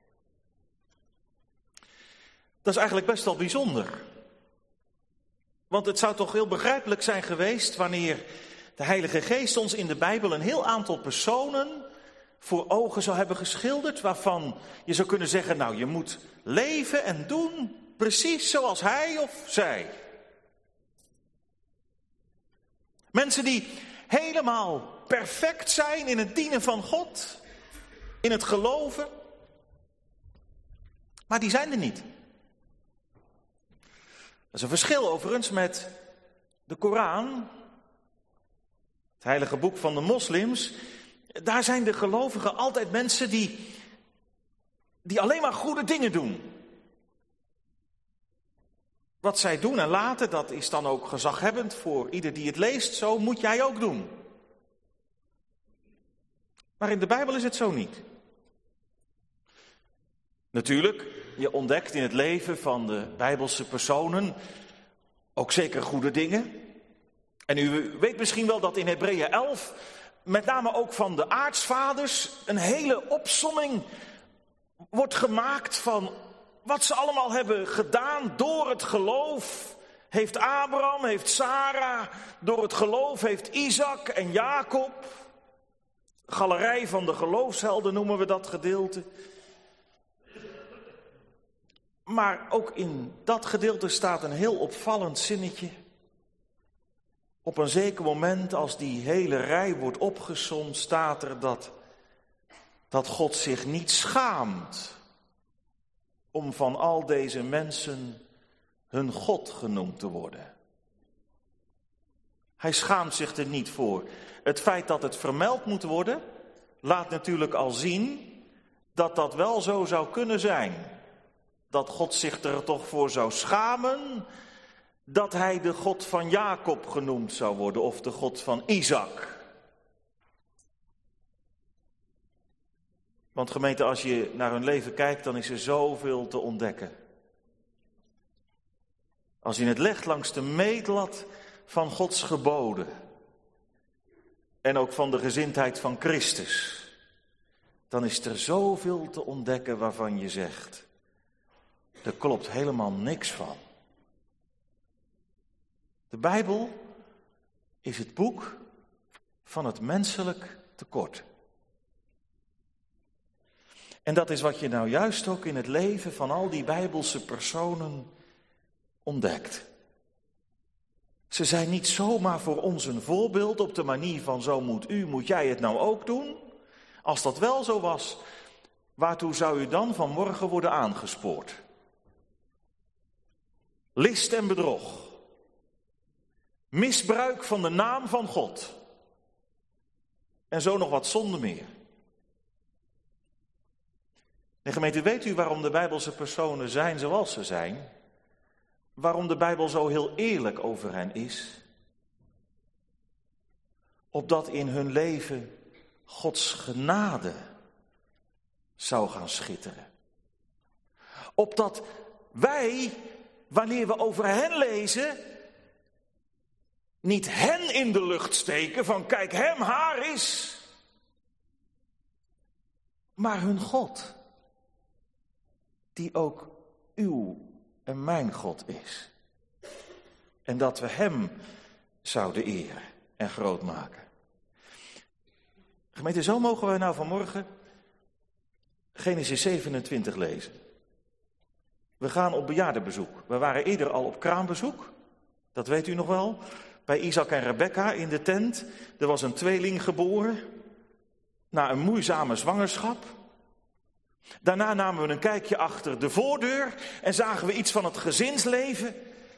Dat is eigenlijk best wel bijzonder. Want het zou toch heel begrijpelijk zijn geweest wanneer de Heilige Geest ons in de Bijbel een heel aantal personen voor ogen zou hebben geschilderd, waarvan je zou kunnen zeggen, nou, je moet leven en doen precies zoals hij of zij. Mensen die helemaal perfect zijn in het dienen van God, in het geloven, maar die zijn er niet. Dat is een verschil overigens met de Koran, het heilige boek van de moslims. Daar zijn de gelovigen altijd mensen die, die alleen maar goede dingen doen. Wat zij doen en laten, dat is dan ook gezaghebbend voor ieder die het leest. Zo moet jij ook doen. Maar in de Bijbel is het zo niet. Natuurlijk, je ontdekt in het leven van de Bijbelse personen ook zeker goede dingen. En u weet misschien wel dat in Hebreeën elf, met name ook van de aartsvaders, een hele opsomming wordt gemaakt van wat ze allemaal hebben gedaan door het geloof. Heeft Abraham, heeft Sarah, door het geloof heeft Isaac en Jacob. Galerij van de geloofshelden noemen we dat gedeelte. Maar ook in dat gedeelte staat een heel opvallend zinnetje. Op een zeker moment, als die hele rij wordt opgesomd, staat er dat, dat God zich niet schaamt om van al deze mensen hun God genoemd te worden. Hij schaamt zich er niet voor. Het feit dat het vermeld moet worden, laat natuurlijk al zien dat dat wel zo zou kunnen zijn. Dat God zich er toch voor zou schamen dat hij de God van Jacob genoemd zou worden of de God van Isaac. Want gemeente, als je naar hun leven kijkt, dan is er zoveel te ontdekken. Als je het legt langs de meetlat van Gods geboden en ook van de gezindheid van Christus, dan is er zoveel te ontdekken waarvan je zegt, er klopt helemaal niks van. De Bijbel is het boek van het menselijk tekort. En dat is wat je nou juist ook in het leven van al die Bijbelse personen ontdekt. Ze zijn niet zomaar voor ons een voorbeeld op de manier van zo moet u, moet jij het nou ook doen. Als dat wel zo was, waartoe zou u dan vanmorgen worden aangespoord? List en bedrog. Misbruik van de naam van God. En zo nog wat zonde meer. En gemeente, weet u waarom de Bijbelse personen zijn zoals ze zijn? Waarom de Bijbel zo heel eerlijk over hen is? Opdat in hun leven Gods genade zou gaan schitteren. Opdat wij, wanneer we over hen lezen, niet hen in de lucht steken van kijk hem, haar is. Maar hun God, die ook uw en mijn God is. En dat we hem zouden eren en groot maken. Gemeente, zo mogen we nou vanmorgen Genesis zevenentwintig lezen. We gaan op bejaardenbezoek. We waren eerder al op kraambezoek. Dat weet u nog wel. Bij Isaac en Rebekka in de tent. Er was een tweeling geboren. Na een moeizame zwangerschap. Daarna namen we een kijkje achter de voordeur en zagen we iets van het gezinsleven.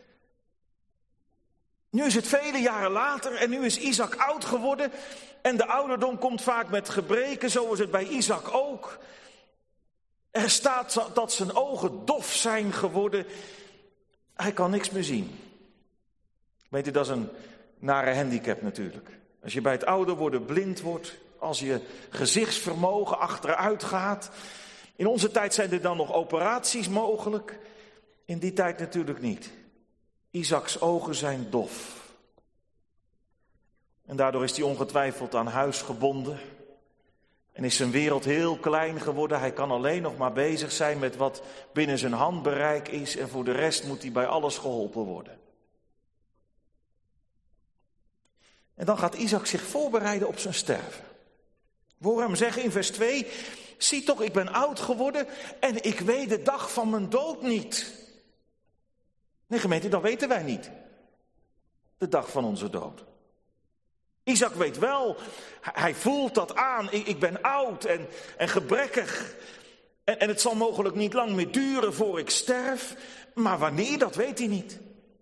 Nu is het vele jaren later en nu is Isaac oud geworden. En de ouderdom komt vaak met gebreken, zo is het bij Isaac ook. Er staat dat zijn ogen dof zijn geworden. Hij kan niks meer zien. Weet je, dat is een nare handicap natuurlijk. Als je bij het ouder worden blind wordt, als je gezichtsvermogen achteruit gaat. In onze tijd zijn er dan nog operaties mogelijk. In die tijd natuurlijk niet. Isaacs ogen zijn dof. En daardoor is hij ongetwijfeld aan huis gebonden. En is zijn wereld heel klein geworden. Hij kan alleen nog maar bezig zijn met wat binnen zijn handbereik is. En voor de rest moet hij bij alles geholpen worden. En dan gaat Isaac zich voorbereiden op zijn sterven. We horen hem zeggen in vers twee. Zie toch, ik ben oud geworden en ik weet de dag van mijn dood niet. Nee gemeente, dat weten wij niet. De dag van onze dood. Isaac weet wel, hij voelt dat aan. Ik, ik ben oud en, en gebrekkig. En, en het zal mogelijk niet lang meer duren voor ik sterf. Maar wanneer, dat weet hij niet.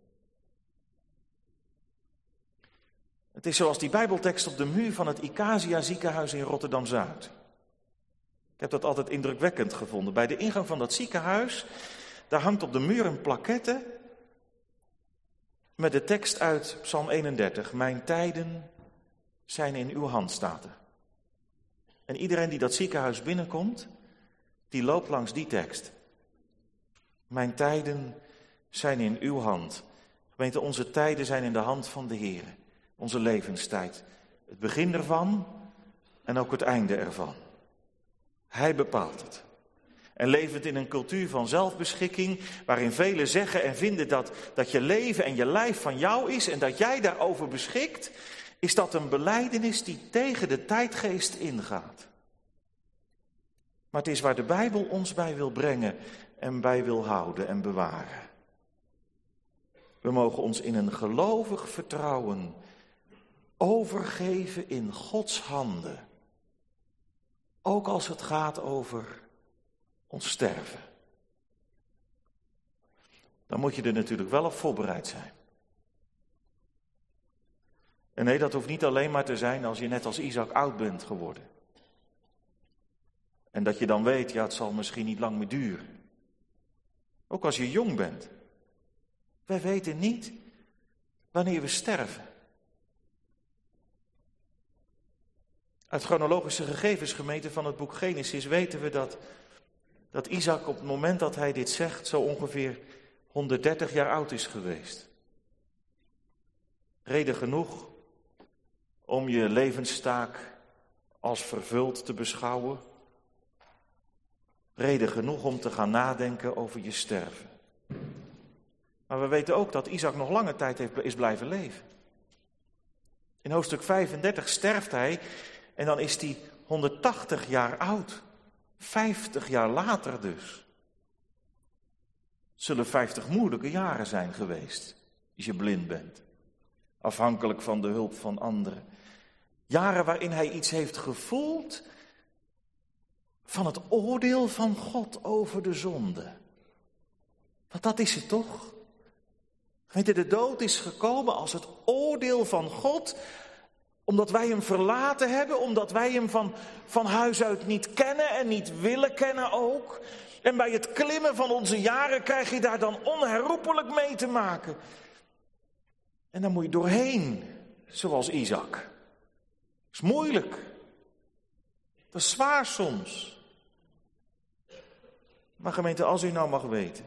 Het is zoals die Bijbeltekst op de muur van het Icasia ziekenhuis in Rotterdam-Zuid. Ik heb dat altijd indrukwekkend gevonden. Bij de ingang van dat ziekenhuis, daar hangt op de muur een plaquette met de tekst uit Psalm eenendertig. Mijn tijden zijn in uw hand, staat er. En iedereen die dat ziekenhuis binnenkomt, die loopt langs die tekst. Mijn tijden zijn in uw hand. Gemeente, onze tijden zijn in de hand van de Heer. Onze levenstijd. Het begin ervan en ook het einde ervan. Hij bepaalt het. En levend in een cultuur van zelfbeschikking, waarin velen zeggen en vinden dat, dat je leven en je lijf van jou is en dat jij daarover beschikt, is dat een belijdenis die tegen de tijdgeest ingaat. Maar het is waar de Bijbel ons bij wil brengen en bij wil houden en bewaren. We mogen ons in een gelovig vertrouwen overgeven in Gods handen. Ook als het gaat over ons sterven. Dan moet je er natuurlijk wel op voorbereid zijn. En nee, dat hoeft niet alleen maar te zijn als je net als Isaac oud bent geworden. En dat je dan weet, ja, het zal misschien niet lang meer duren. Ook als je jong bent. Wij weten niet wanneer we sterven. Uit chronologische gegevens, gemeente, van het boek Genesis weten we dat, dat Isaac op het moment dat hij dit zegt zo ongeveer honderddertig jaar oud is geweest. Reden genoeg om je levenstaak als vervuld te beschouwen. Reden genoeg om te gaan nadenken over je sterven. Maar we weten ook dat Isaac nog lange tijd heeft, is blijven leven. In hoofdstuk vijfendertig sterft hij en dan is hij honderdtachtig jaar oud. vijftig jaar later dus. Het zullen vijftig moeilijke jaren zijn geweest, als je blind bent. Afhankelijk van de hulp van anderen. Jaren waarin hij iets heeft gevoeld van het oordeel van God over de zonde. Want dat is het toch? Weet je, de dood is gekomen als het oordeel van God, omdat wij hem verlaten hebben, omdat wij hem van, van huis uit niet kennen en niet willen kennen ook. En bij het klimmen van onze jaren krijg je daar dan onherroepelijk mee te maken. En dan moet je doorheen, zoals Isaac. Dat is moeilijk. Dat is zwaar soms. Maar gemeente, als u nou mag weten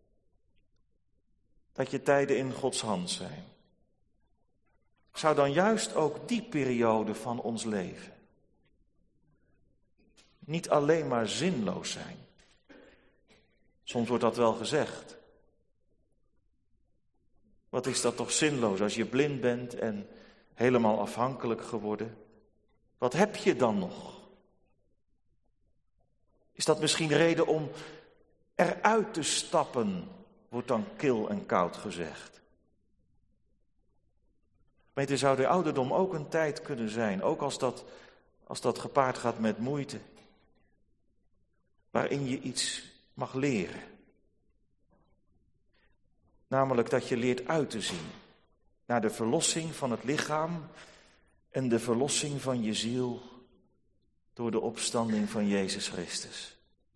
dat je tijden in Gods hand zijn, zou dan juist ook die periode van ons leven niet alleen maar zinloos zijn. Soms wordt dat wel gezegd. Wat is dat toch zinloos als je blind bent en helemaal afhankelijk geworden? Wat heb je dan nog? Is dat misschien reden om eruit te stappen, wordt dan kil en koud gezegd. Weet je, zou de ouderdom ook een tijd kunnen zijn, ook als dat, als dat gepaard gaat met moeite. waarin je iets mag leren. Namelijk dat je leert uit te zien naar de verlossing van het lichaam en de verlossing van je ziel door de opstanding van Jezus Christus.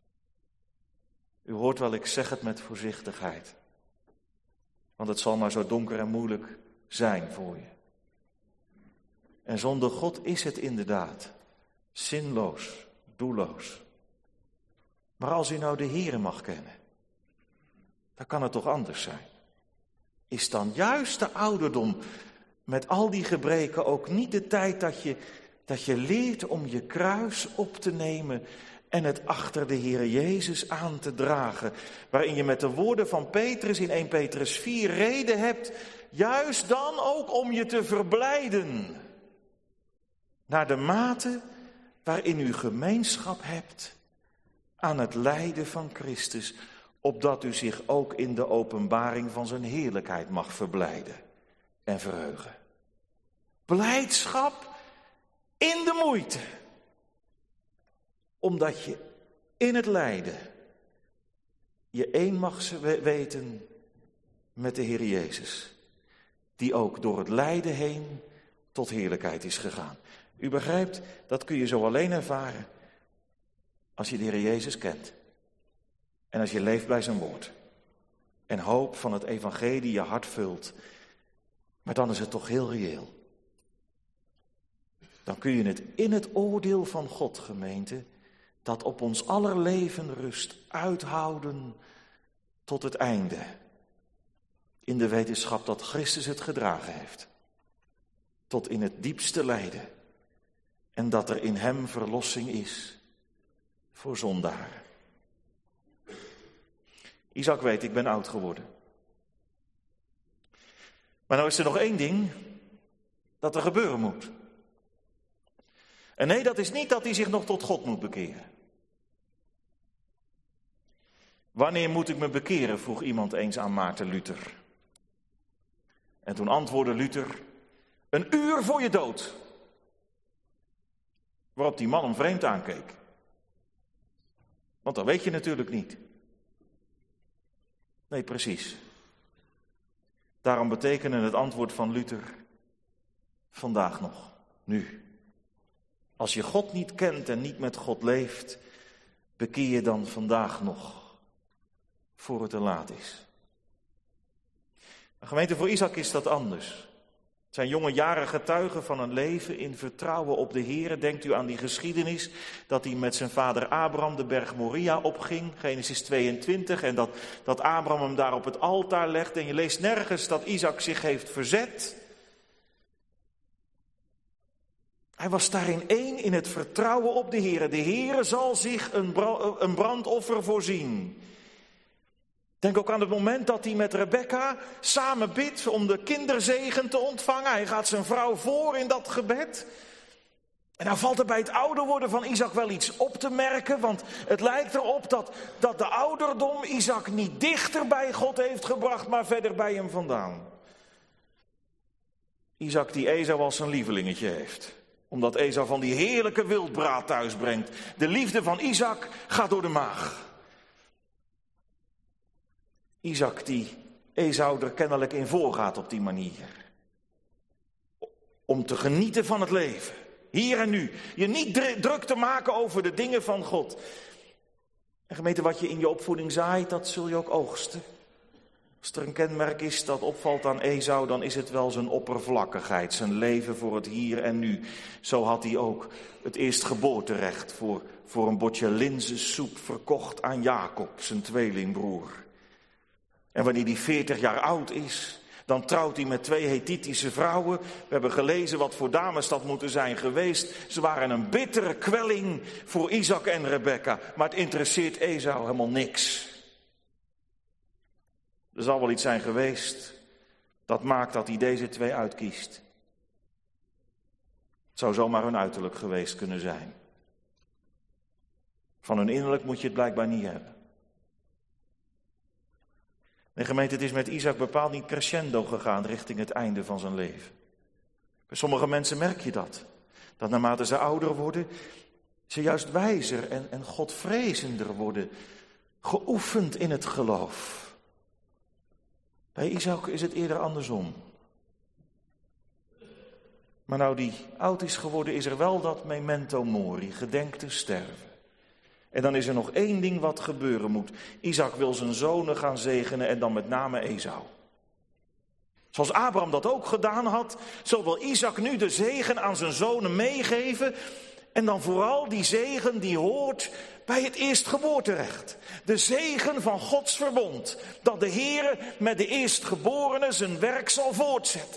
U hoort wel, ik zeg het met voorzichtigheid. Want het zal maar zo donker en moeilijk zijn voor je. En zonder God is het inderdaad zinloos, doelloos. Maar als u nou de Heere mag kennen, dan kan het toch anders zijn. Is dan juist de ouderdom met al die gebreken ook niet de tijd dat je, dat je leert om je kruis op te nemen en het achter de Heer Jezus aan te dragen, waarin je met de woorden van Petrus in eerste Petrus vier reden hebt, juist dan ook om je te verblijden, naar de mate waarin u gemeenschap hebt aan het lijden van Christus, opdat u zich ook in de openbaring van zijn heerlijkheid mag verblijden en verheugen. Blijdschap in de moeite, omdat je in het lijden je één mag weten met de Heer Jezus, die ook door het lijden heen tot heerlijkheid is gegaan. U begrijpt, dat kun je zo alleen ervaren als je de Heer Jezus kent. En als je leeft bij zijn woord. En hoop van het evangelie je hart vult. Maar dan is het toch heel reëel. Dan kun je het in het oordeel van God, gemeente, dat op ons aller leven rust, uithouden tot het einde. In de wetenschap dat Christus het gedragen heeft. Tot in het diepste lijden. En dat er in hem verlossing is voor zondaren. Isaac weet, ik ben oud geworden. Maar nou is er nog één ding dat er gebeuren moet. En nee, dat is niet dat hij zich nog tot God moet bekeren. Wanneer moet ik me bekeren, vroeg iemand eens aan Maarten Luther. En toen antwoordde Luther, een uur voor je dood. Waarop die man hem vreemd aankeek. Want dat weet je natuurlijk niet. Nee, precies. Daarom betekende het antwoord van Luther vandaag nog, nu. Als je God niet kent en niet met God leeft, bekeer je dan vandaag nog, voor het te laat is. Maar gemeente, voor Isaac is dat anders. Zijn jonge jaren getuigen van een leven in vertrouwen op de Heer. Denkt u aan die geschiedenis dat hij met zijn vader Abraham de berg Moria opging, Genesis tweeëntwintig, en dat, dat Abraham hem daar op het altaar legt. En je leest nergens dat Isaac zich heeft verzet. Hij was daarin één in het vertrouwen op de Heer. De Heer zal zich een, bra- een brandoffer voorzien. Denk ook aan het moment dat hij met Rebecca samen bidt om de kinderzegen te ontvangen. Hij gaat zijn vrouw voor in dat gebed. En dan valt er bij het ouder worden van Isaac wel iets op te merken. Want het lijkt erop dat, dat de ouderdom Isaac niet dichter bij God heeft gebracht, maar verder bij hem vandaan. Isaac die Esau als zijn lievelingetje heeft. Omdat Esau van die heerlijke wildbraad thuis brengt. De liefde van Isaac gaat door de maag. Isaac die Esau er kennelijk in voorgaat op die manier. Om te genieten van het leven. Hier en nu. Je niet druk te maken over de dingen van God. En gemeente, wat je in je opvoeding zaait, dat zul je ook oogsten. Als er een kenmerk is dat opvalt aan Esau, dan is het wel zijn oppervlakkigheid. Zijn leven voor het hier en nu. Zo had hij ook het eerstgeboorterecht voor, voor een bordje linzensoep verkocht aan Jacob, zijn tweelingbroer. En wanneer hij veertig jaar oud is, dan trouwt hij met twee Hethitische vrouwen. We hebben gelezen wat voor dames dat moeten zijn geweest. Ze waren een bittere kwelling voor Isaac en Rebecca. Maar het interesseert Esau helemaal niks. Er zal wel iets zijn geweest dat maakt dat hij deze twee uitkiest. Het zou zomaar hun uiterlijk geweest kunnen zijn. Van hun innerlijk moet je het blijkbaar niet hebben. Nee, gemeente, het is met Isaac bepaald niet crescendo gegaan richting het einde van zijn leven. Bij sommige mensen merk je dat. Dat naarmate ze ouder worden, Ze juist wijzer en, en godvrezender worden, geoefend in het geloof. Bij Isaac is het eerder andersom. Maar nou die oud is geworden, is er wel dat memento mori, gedenk te sterven. En dan is er nog één ding wat gebeuren moet. Isaac wil zijn zonen gaan zegenen en dan met name Esau. Zoals Abraham dat ook gedaan had, zo wil Isaac nu de zegen aan zijn zonen meegeven. En dan vooral die zegen die hoort bij het eerstgeboorterecht. De zegen van Gods verbond. Dat de Heere met de eerstgeborene zijn werk zal voortzetten.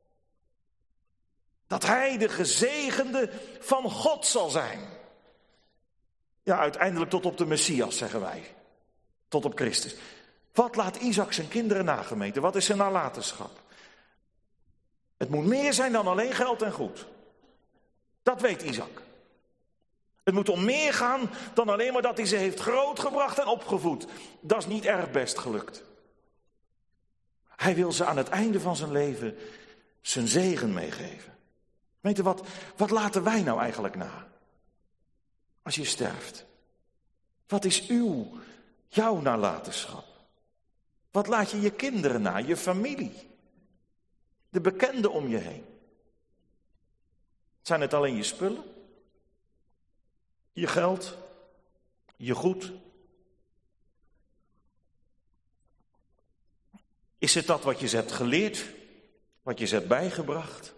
Dat hij de gezegende van God zal zijn. Ja, uiteindelijk tot op de Messias, zeggen wij. Tot op Christus. Wat laat Isaac zijn kinderen nagemeten? Wat is zijn nalatenschap? Het moet meer zijn dan alleen geld en goed. Dat weet Isaac. Het moet om meer gaan dan alleen maar dat hij ze heeft grootgebracht en opgevoed. Dat is niet erg best gelukt. Hij wil ze aan het einde van zijn leven zijn zegen meegeven. Weet je wat, wat laten wij nou eigenlijk na? Als je sterft. Wat is uw, jouw nalatenschap? Wat laat je je kinderen na, je familie? De bekenden om je heen? Zijn het alleen je spullen? Je geld? Je goed? Is het dat wat je ze hebt geleerd? Wat je ze hebt bijgebracht?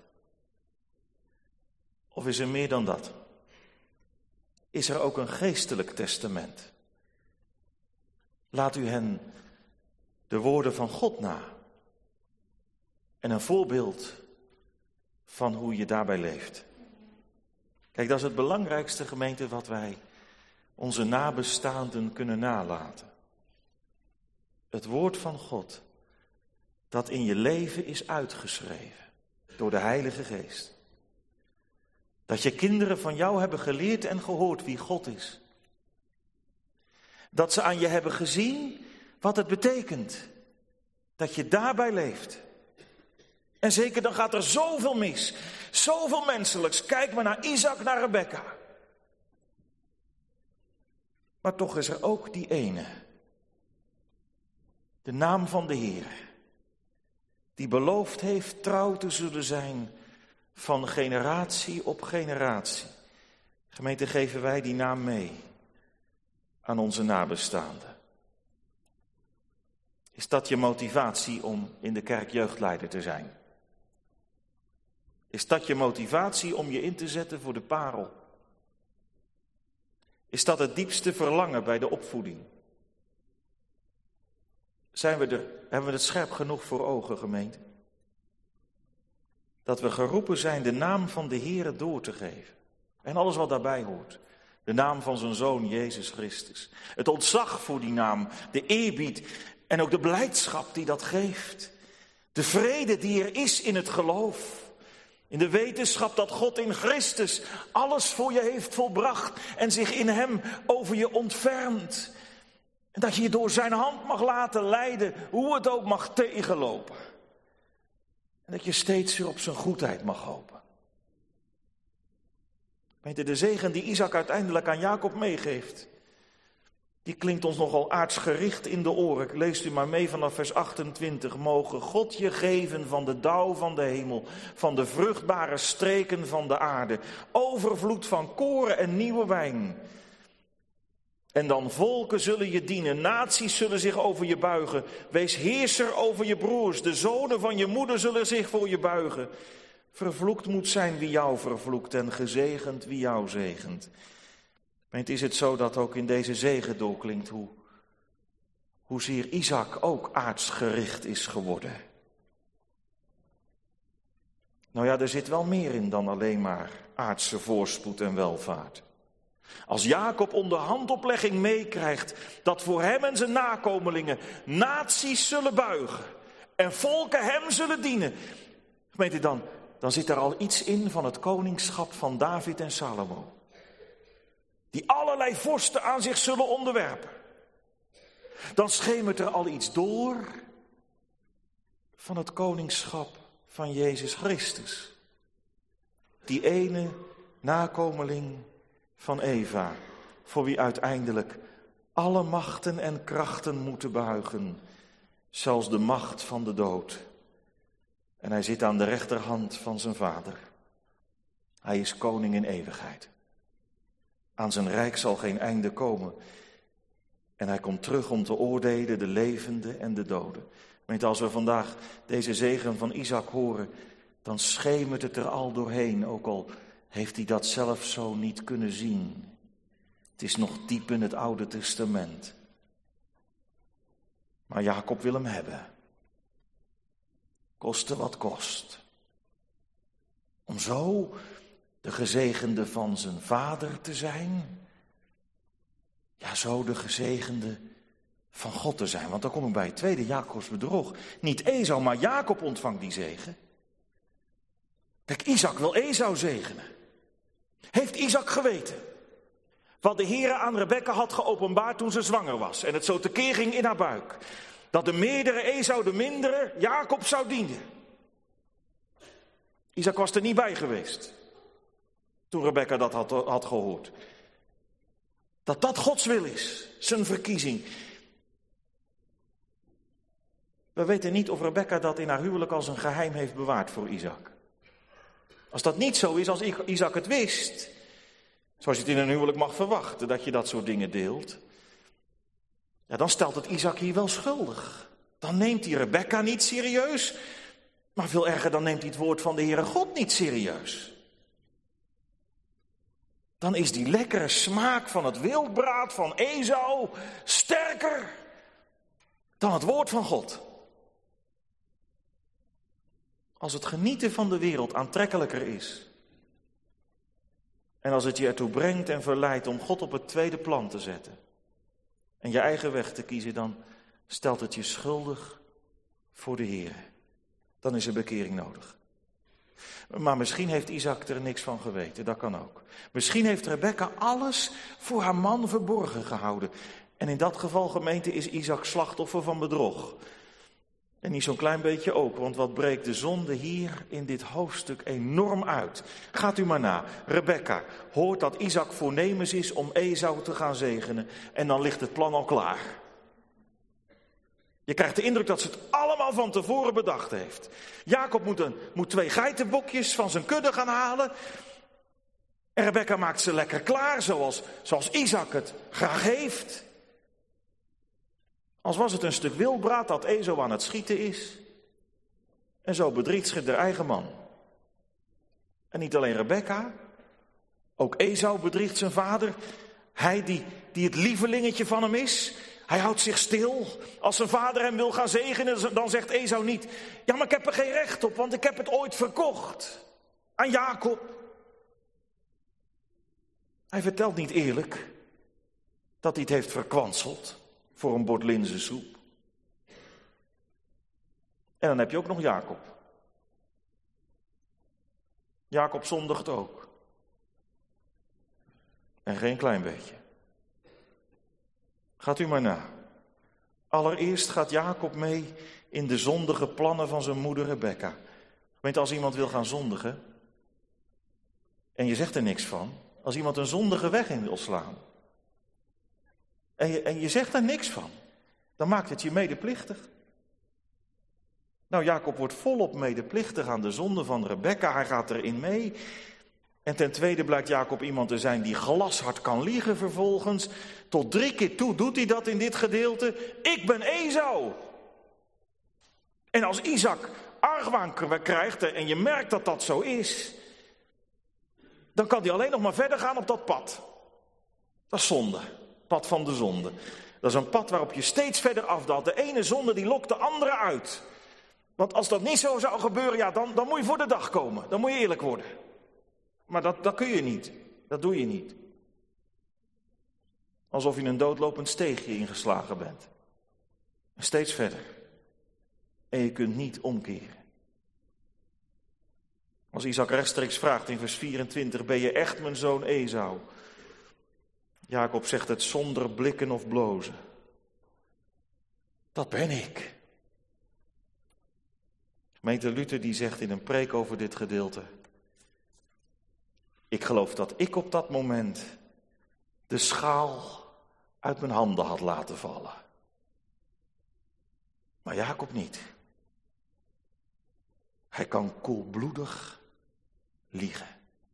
Of is er meer dan dat? Is er ook een geestelijk testament? Laat u hen de woorden van God na. En een voorbeeld van hoe je daarbij leeft. Kijk, dat is het belangrijkste, gemeente, wat wij onze nabestaanden kunnen nalaten. Het woord van God, dat in je leven is uitgeschreven door de Heilige Geest. Dat je kinderen van jou hebben geleerd en gehoord wie God is. Dat ze aan je hebben gezien wat het betekent. Dat je daarbij leeft. En zeker dan gaat er zoveel mis. Zoveel menselijks. Kijk maar naar Isaac, naar Rebekka. Maar toch is er ook die ene. De naam van de Heer. Die beloofd heeft trouw te zullen zijn van generatie op generatie. Gemeente, geven wij die naam mee aan onze nabestaanden. Is dat je motivatie om in de kerk jeugdleider te zijn? Is dat je motivatie om je in te zetten voor de parel? Is dat het diepste verlangen bij de opvoeding? Zijn we er, hebben we het scherp genoeg voor ogen, gemeente? Dat we geroepen zijn de naam van de Heere door te geven. En alles wat daarbij hoort. De naam van zijn Zoon Jezus Christus. Het ontzag voor die naam, de eerbied en ook de blijdschap die dat geeft. De vrede die er is in het geloof. In de wetenschap dat God in Christus alles voor je heeft volbracht en zich in hem over je ontfermt. En dat je je door zijn hand mag laten leiden, hoe het ook mag tegenlopen. En dat je steeds weer op zijn goedheid mag hopen. Weet je, de zegen die Isaac uiteindelijk aan Jacob meegeeft, die klinkt ons nogal aardsgericht in de oren. Leest u maar mee vanaf vers achtentwintig. Mogen God je geven van de dauw van de hemel, van de vruchtbare streken van de aarde, overvloed van koren en nieuwe wijn. En dan volken zullen je dienen, naties zullen zich over je buigen. Wees heerser over je broers, de zonen van je moeder zullen zich voor je buigen. Vervloekt moet zijn wie jou vervloekt en gezegend wie jou zegent. Meent, is het zo dat ook in deze zegen doorklinkt hoe, hoezeer Isaac ook aardsgericht is geworden? Nou ja, er zit wel meer in dan alleen maar aardse voorspoed en welvaart. Als Jacob onder handoplegging meekrijgt dat voor hem en zijn nakomelingen naties zullen buigen en volken hem zullen dienen. Gemeente, dan, dan zit er al iets in van het koningschap van David en Salomo. Die allerlei vorsten aan zich zullen onderwerpen. Dan schemert er al iets door van het koningschap van Jezus Christus. Die ene nakomeling van Eva, voor wie uiteindelijk alle machten en krachten moeten buigen, zelfs de macht van de dood. En hij zit aan de rechterhand van zijn vader. Hij is koning in eeuwigheid. Aan zijn rijk zal geen einde komen. En hij komt terug om te oordelen de levenden en de doden. Weet, als we vandaag deze zegen van Isaac horen, dan schemert het er al doorheen, ook al heeft hij dat zelf zo niet kunnen zien. Het is nog diep in het Oude Testament. Maar Jacob wil hem hebben. Koste wat kost. Om zo de gezegende van zijn vader te zijn. Ja, zo de gezegende van God te zijn. Want dan kom ik bij het tweede Jacobs bedrog. Niet Esau, maar Jacob ontvangt die zegen. Kijk, Isaac wil Esau zegenen. Heeft Isaac geweten wat de Heere aan Rebekka had geopenbaard toen ze zwanger was en het zo tekeer ging in haar buik? Dat de meerdere Esau de mindere Jacob zou dienen. Isaac was er niet bij geweest toen Rebekka dat had, had gehoord. Dat dat Gods wil is, zijn verkiezing. We weten niet of Rebekka dat in haar huwelijk als een geheim heeft bewaard voor Isaac. Als dat niet zo is, als Isaac het wist, zoals je het in een huwelijk mag verwachten, dat je dat soort dingen deelt, ja, dan stelt het Isaac hier wel schuldig. Dan neemt hij Rebekka niet serieus, maar veel erger, dan neemt hij het woord van de Heere God niet serieus. Dan is die lekkere smaak van het wildbraad van Esau sterker dan het woord van God. Als het genieten van de wereld aantrekkelijker is, en als het je ertoe brengt en verleidt om God op het tweede plan te zetten en je eigen weg te kiezen, dan stelt het je schuldig voor de Heer. Dan is er bekering nodig. Maar misschien heeft Isaac er niks van geweten, dat kan ook. Misschien heeft Rebekka alles voor haar man verborgen gehouden. En in dat geval, gemeente, is Isaac slachtoffer van bedrog. En niet zo'n klein beetje ook, want wat breekt de zonde hier in dit hoofdstuk enorm uit. Gaat u maar na. Rebekka hoort dat Isaac voornemens is om Esau te gaan zegenen. En dan ligt het plan al klaar. Je krijgt de indruk dat ze het allemaal van tevoren bedacht heeft. Jacob moet, een, moet twee geitenbokjes van zijn kudde gaan halen. En Rebekka maakt ze lekker klaar, zoals, zoals Isaac het graag heeft. Als was het een stuk wildbraad dat Esau aan het schieten is. En zo bedriegt ze haar eigen man. En niet alleen Rebekka, ook Esau bedriegt zijn vader. Hij die, die het lievelingetje van hem is. Hij houdt zich stil. Als zijn vader hem wil gaan zegenen, dan zegt Esau niet: ja, maar ik heb er geen recht op, want ik heb het ooit verkocht aan Jacob. Hij vertelt niet eerlijk dat hij het heeft verkwanseld voor een bord linzensoep. En dan heb je ook nog Jacob. Jacob zondigt ook. En geen klein beetje. Gaat u maar na. Allereerst gaat Jacob mee in de zondige plannen van zijn moeder Rebekka. Weet, als iemand wil gaan zondigen en je zegt er niks van, als iemand een zondige weg in wil slaan en je, en je zegt er niks van, dan maakt het je medeplichtig. Nou, Jacob wordt volop medeplichtig aan de zonde van Rebekka. Hij gaat erin mee. En ten tweede blijkt Jacob iemand te zijn die glashard kan liegen vervolgens. Tot drie keer toe doet hij dat in dit gedeelte. Ik ben Esau. En als Isaac argwaan krijgt en je merkt dat dat zo is, dan kan hij alleen nog maar verder gaan op dat pad. Dat is zonde. Pad van de zonde. Dat is een pad waarop je steeds verder afdaalt. De ene zonde die lokt de andere uit. Want als dat niet zo zou gebeuren, ja, dan, dan moet je voor de dag komen. Dan moet je eerlijk worden. Maar dat, dat kun je niet. Dat doe je niet. Alsof je een doodlopend steegje ingeslagen bent. En steeds verder. En je kunt niet omkeren. Als Isaac rechtstreeks vraagt in vers vierentwintig, ben je echt mijn zoon Esau? Jacob zegt het zonder blikken of blozen. Dat ben ik. Gemeente Luther die zegt in een preek over dit gedeelte: ik geloof dat ik op dat moment de schaal uit mijn handen had laten vallen. Maar Jacob niet. Hij kan koelbloedig liegen.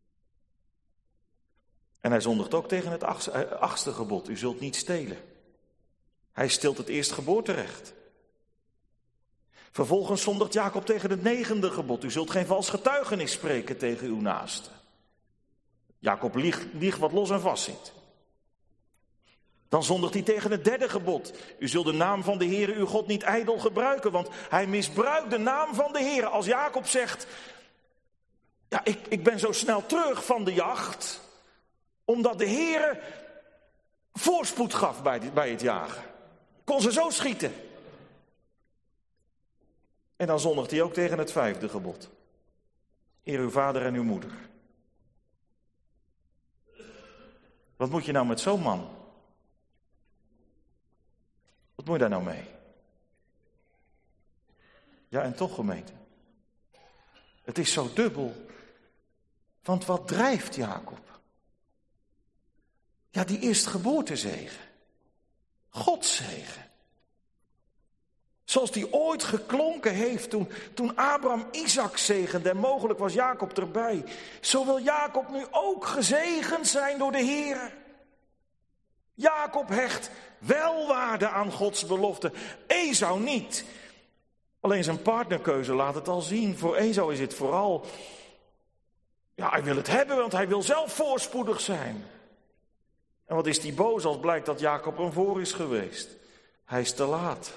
En hij zondigt ook tegen het achtste, achtste gebod. U zult niet stelen. Hij stilt het eerstgeboorterecht. Vervolgens zondigt Jacob tegen het negende gebod. U zult geen vals getuigenis spreken tegen uw naaste. Jacob liegt, liegt wat los en vast zit. Dan zondigt hij tegen het derde gebod. U zult de naam van de Heere uw God niet ijdel gebruiken, want hij misbruikt de naam van de Heere. Als Jacob zegt, ja, ik, ik ben zo snel terug van de jacht, omdat de Heere voorspoed gaf bij, bij het jagen. Kon ze zo schieten. En dan zondigt hij ook tegen het vijfde gebod. Eer uw vader en uw moeder. Wat moet je nou met zo'n man? Wat moet je daar nou mee? Ja, en toch gemeente. Het is zo dubbel. Want wat drijft Jacob? Ja, die eerstgeboortezegen. Godzegen. Zoals die ooit geklonken heeft toen, toen Abraham Isaac zegende en mogelijk was Jacob erbij. Zo wil Jacob nu ook gezegend zijn door de Heer. Jacob hecht welwaarde aan Gods belofte. Esau niet. Alleen zijn partnerkeuze laat het al zien. Voor Esau is het vooral, ja, hij wil het hebben, want hij wil zelf voorspoedig zijn. En wat is die boos als blijkt dat Jacob hem voor is geweest? Hij is te laat.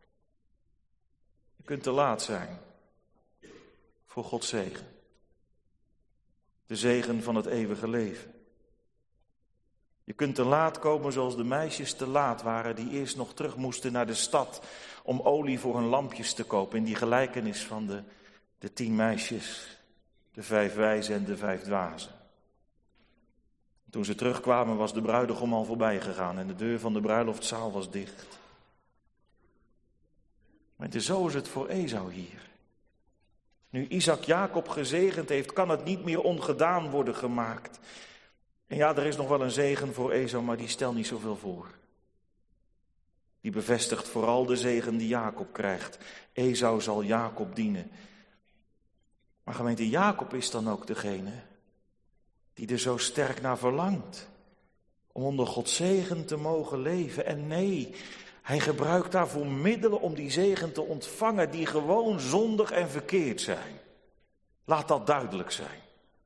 Je kunt te laat zijn voor Gods zegen. De zegen van het eeuwige leven. Je kunt te laat komen zoals de meisjes te laat waren die eerst nog terug moesten naar de stad om olie voor hun lampjes te kopen. In die gelijkenis van de, de tien meisjes, de vijf wijzen en de vijf dwazen. Toen ze terugkwamen was de bruidegom al voorbij gegaan en de deur van de bruiloftszaal was dicht. Maar zo is het voor Esau hier. Nu Isaac Jacob gezegend heeft, kan het niet meer ongedaan worden gemaakt. En ja, er is nog wel een zegen voor Esau, maar die stelt niet zoveel voor. Die bevestigt vooral de zegen die Jacob krijgt. Esau zal Jacob dienen. Maar gemeente, Jacob is dan ook degene die er zo sterk naar verlangt. Om onder Gods zegen te mogen leven. En nee, hij gebruikt daarvoor middelen om die zegen te ontvangen die gewoon zondig en verkeerd zijn. Laat dat duidelijk zijn.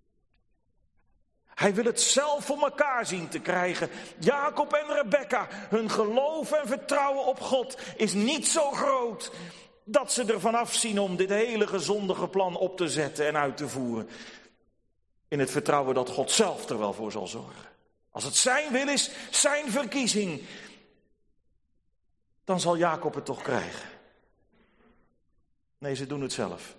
Hij wil het zelf voor elkaar zien te krijgen. Jacob en Rebekka, hun geloof en vertrouwen op God is niet zo groot dat ze ervan afzien om dit hele gezondige plan op te zetten en uit te voeren. In het vertrouwen dat God zelf er wel voor zal zorgen. Als het zijn wil is, zijn verkiezing, dan zal Jacob het toch krijgen. Nee, ze doen het zelf.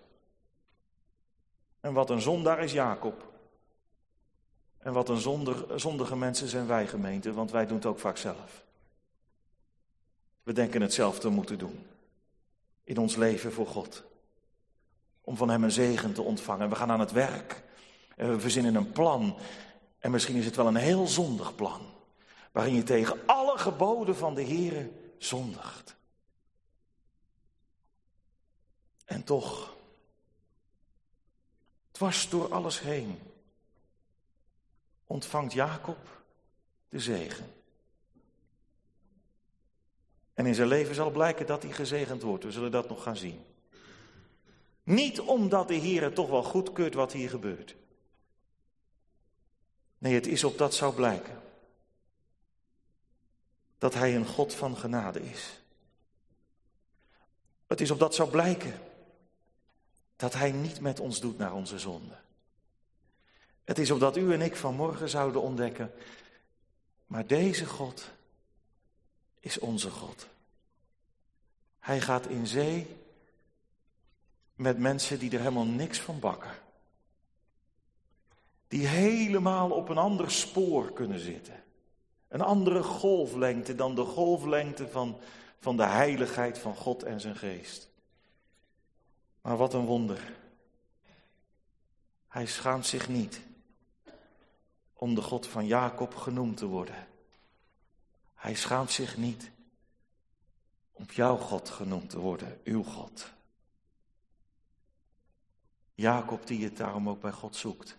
En wat een zondaar is Jacob. En wat een zondige, zondige mensen zijn wij, gemeente, want wij doen het ook vaak zelf. We denken het zelf te moeten doen. In ons leven voor God. Om van hem een zegen te ontvangen. We gaan aan het werk. En we verzinnen een plan. En misschien is het wel een heel zondig plan. Waarin je tegen alle geboden van de Heere zondigt. En toch, dwars door alles heen, ontvangt Jacob de zegen. En in zijn leven zal blijken dat hij gezegend wordt. We zullen dat nog gaan zien. Niet omdat de Heer toch wel goedkeurt wat hier gebeurt. Nee, het is opdat zou blijken dat hij een God van genade is. Het is opdat zou blijken dat hij niet met ons doet naar onze zonde. Het is opdat u en ik vanmorgen zouden ontdekken, maar deze God is onze God. Hij gaat in zee met mensen die er helemaal niks van bakken. Die helemaal op een ander spoor kunnen zitten. Een andere golflengte dan de golflengte van, van de heiligheid van God en zijn geest. Maar wat een wonder. Hij schaamt zich niet om de God van Jacob genoemd te worden. Hij schaamt zich niet om jouw God genoemd te worden, uw God. Jacob die het daarom ook bij God zoekt.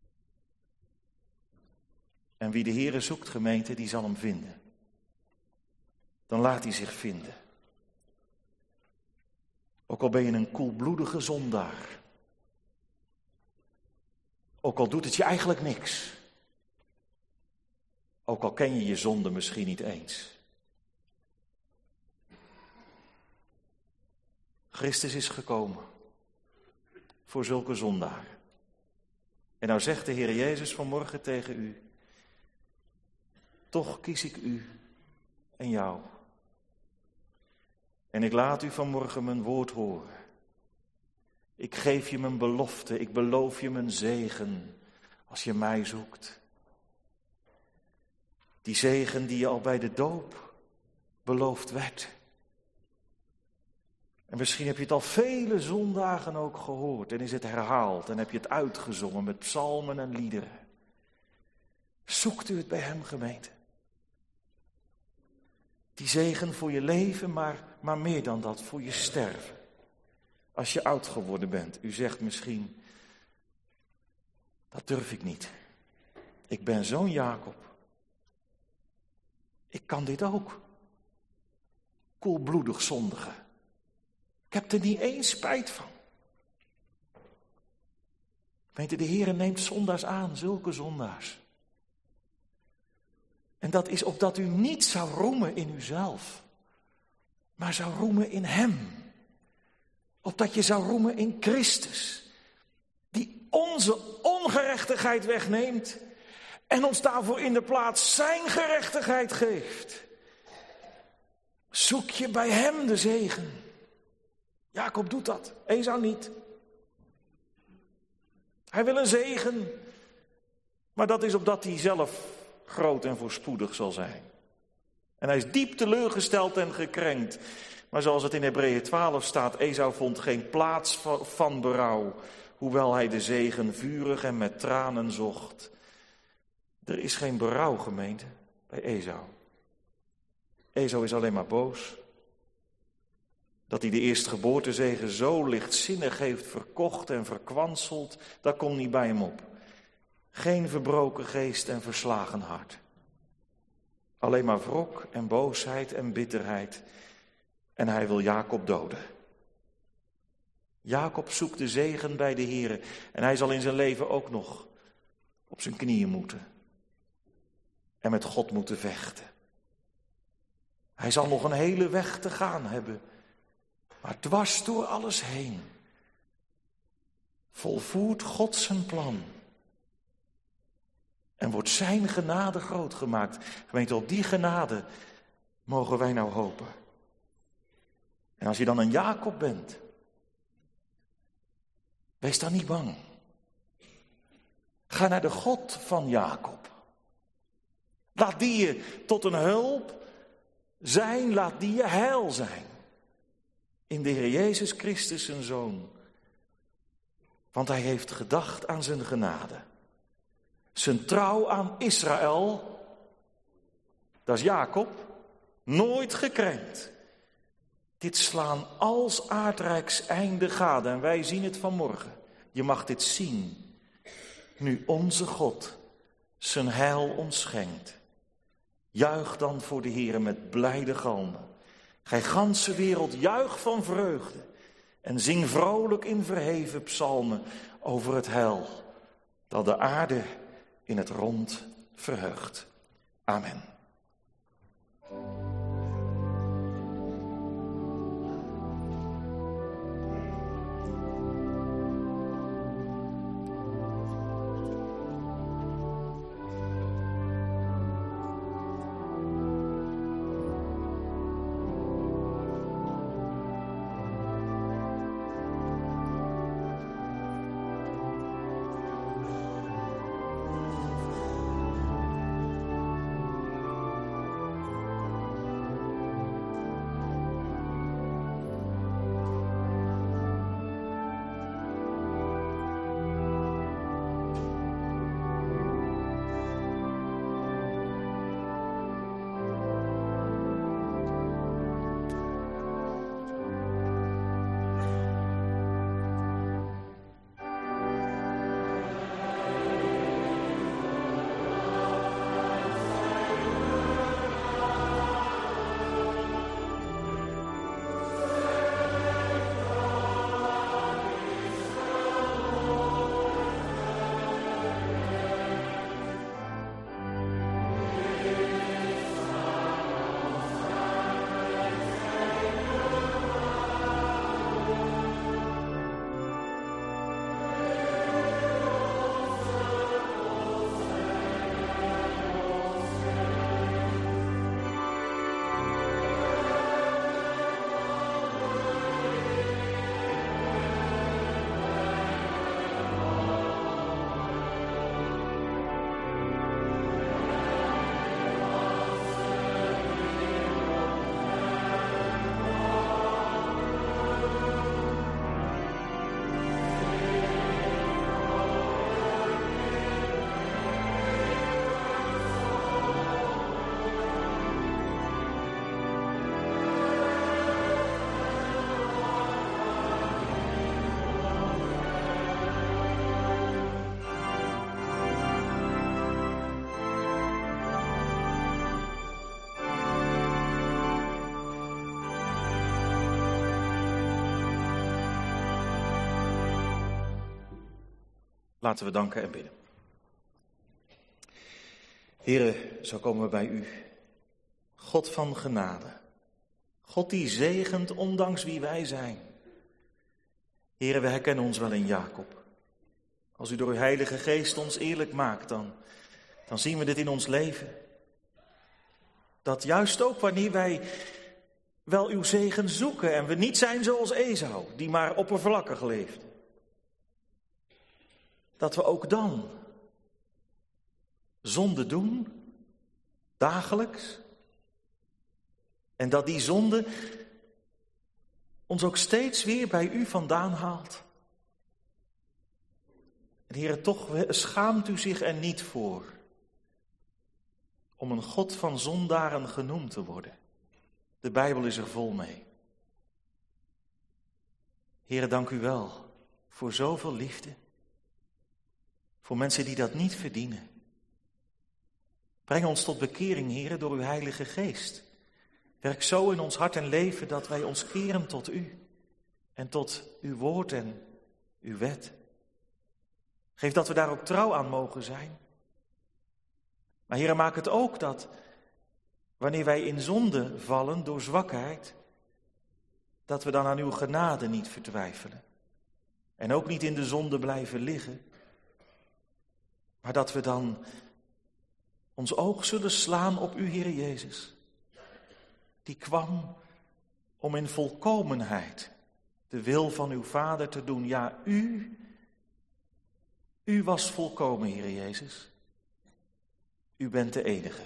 En wie de Heere zoekt, gemeente, die zal hem vinden. Dan laat hij zich vinden. Ook al ben je een koelbloedige zondaar. Ook al doet het je eigenlijk niks. Ook al ken je je zonde misschien niet eens. Christus is gekomen voor zulke zondaren. En nou zegt de Heer Jezus vanmorgen tegen u: toch kies ik u en jou. En ik laat u vanmorgen mijn woord horen. Ik geef je mijn belofte, ik beloof je mijn zegen als je mij zoekt. Die zegen die je al bij de doop beloofd werd. En misschien heb je het al vele zondagen ook gehoord en is het herhaald en heb je het uitgezongen met psalmen en liederen. Zoekt u het bij hem, gemeente. Die zegen voor je leven, maar, maar meer dan dat, voor je sterven. Als je oud geworden bent, u zegt misschien, dat durf ik niet. Ik ben zo'n Jacob. Ik kan dit ook. Koelbloedig zondigen. Ik heb er niet eens spijt van. Weet je, de Heere neemt zondaars aan, zulke zondaars. En dat is opdat u niet zou roemen in uzelf, maar zou roemen in Hem. Opdat je zou roemen in Christus, die onze ongerechtigheid wegneemt en ons daarvoor in de plaats zijn gerechtigheid geeft. Zoek je bij Hem de zegen. Jacob doet dat, Esau niet. Hij wil een zegen, maar dat is opdat hij zelf groot en voorspoedig zal zijn. En hij is diep teleurgesteld en gekrenkt. Maar zoals het in Hebreeën twaalf staat, Esau vond geen plaats van berouw, hoewel hij de zegen vurig en met tranen zocht. Er is geen berouw, gemeente, bij Esau. Esau is alleen maar boos. Dat hij de eerstgeboortezegen zo lichtzinnig heeft verkocht en verkwanseld, dat komt niet bij hem op. Geen verbroken geest en verslagen hart. Alleen maar wrok en boosheid en bitterheid. En hij wil Jacob doden. Jacob zoekt de zegen bij de Heere. En hij zal in zijn leven ook nog op zijn knieën moeten. En met God moeten vechten. Hij zal nog een hele weg te gaan hebben. Maar dwars door alles heen volvoert God zijn plan. En wordt zijn genade groot gemaakt. Gemeente, op die genade mogen wij nou hopen. En als je dan een Jacob bent, wees dan niet bang. Ga naar de God van Jacob. Laat die je tot een hulp zijn, laat die je heil zijn. In de Heer Jezus Christus zijn Zoon. Want hij heeft gedacht aan zijn genade. Zijn trouw aan Israël, dat is Jacob, nooit gekrenkt. Dit slaan als aardrijks einde gade en wij zien het vanmorgen. Je mag dit zien, nu onze God zijn heil ons schenkt. Juich dan voor de Heere met blijde galmen. Gij ganse wereld, juich van vreugde en zing vrolijk in verheven psalmen over het heil dat de aarde in het rond verheugt. Amen. Laten we danken en bidden. Here, zo komen we bij u. God van genade. God die zegent ondanks wie wij zijn. Here, we herkennen ons wel in Jacob. Als u door uw Heilige Geest ons eerlijk maakt, dan, dan zien we dit in ons leven. Dat juist ook wanneer wij wel uw zegen zoeken en we niet zijn zoals Esau, die maar oppervlakkig leefde. Dat we ook dan zonde doen, dagelijks. En dat die zonde ons ook steeds weer bij u vandaan haalt. En Heere, toch schaamt u zich er niet voor om een God van zondaren genoemd te worden. De Bijbel is er vol mee. Heere, dank u wel voor zoveel liefde. Voor mensen die dat niet verdienen. Breng ons tot bekering, Heere, door uw Heilige Geest. Werk zo in ons hart en leven dat wij ons keren tot u. En tot uw woord en uw wet. Geef dat we daar ook trouw aan mogen zijn. Maar Heere, maak het ook dat wanneer wij in zonde vallen door zwakheid, dat we dan aan uw genade niet vertwijfelen. En ook niet in de zonde blijven liggen. Maar dat we dan ons oog zullen slaan op u, Heere Jezus. Die kwam om in volkomenheid de wil van uw Vader te doen. Ja, u, u was volkomen, Heere Jezus. U bent de enige.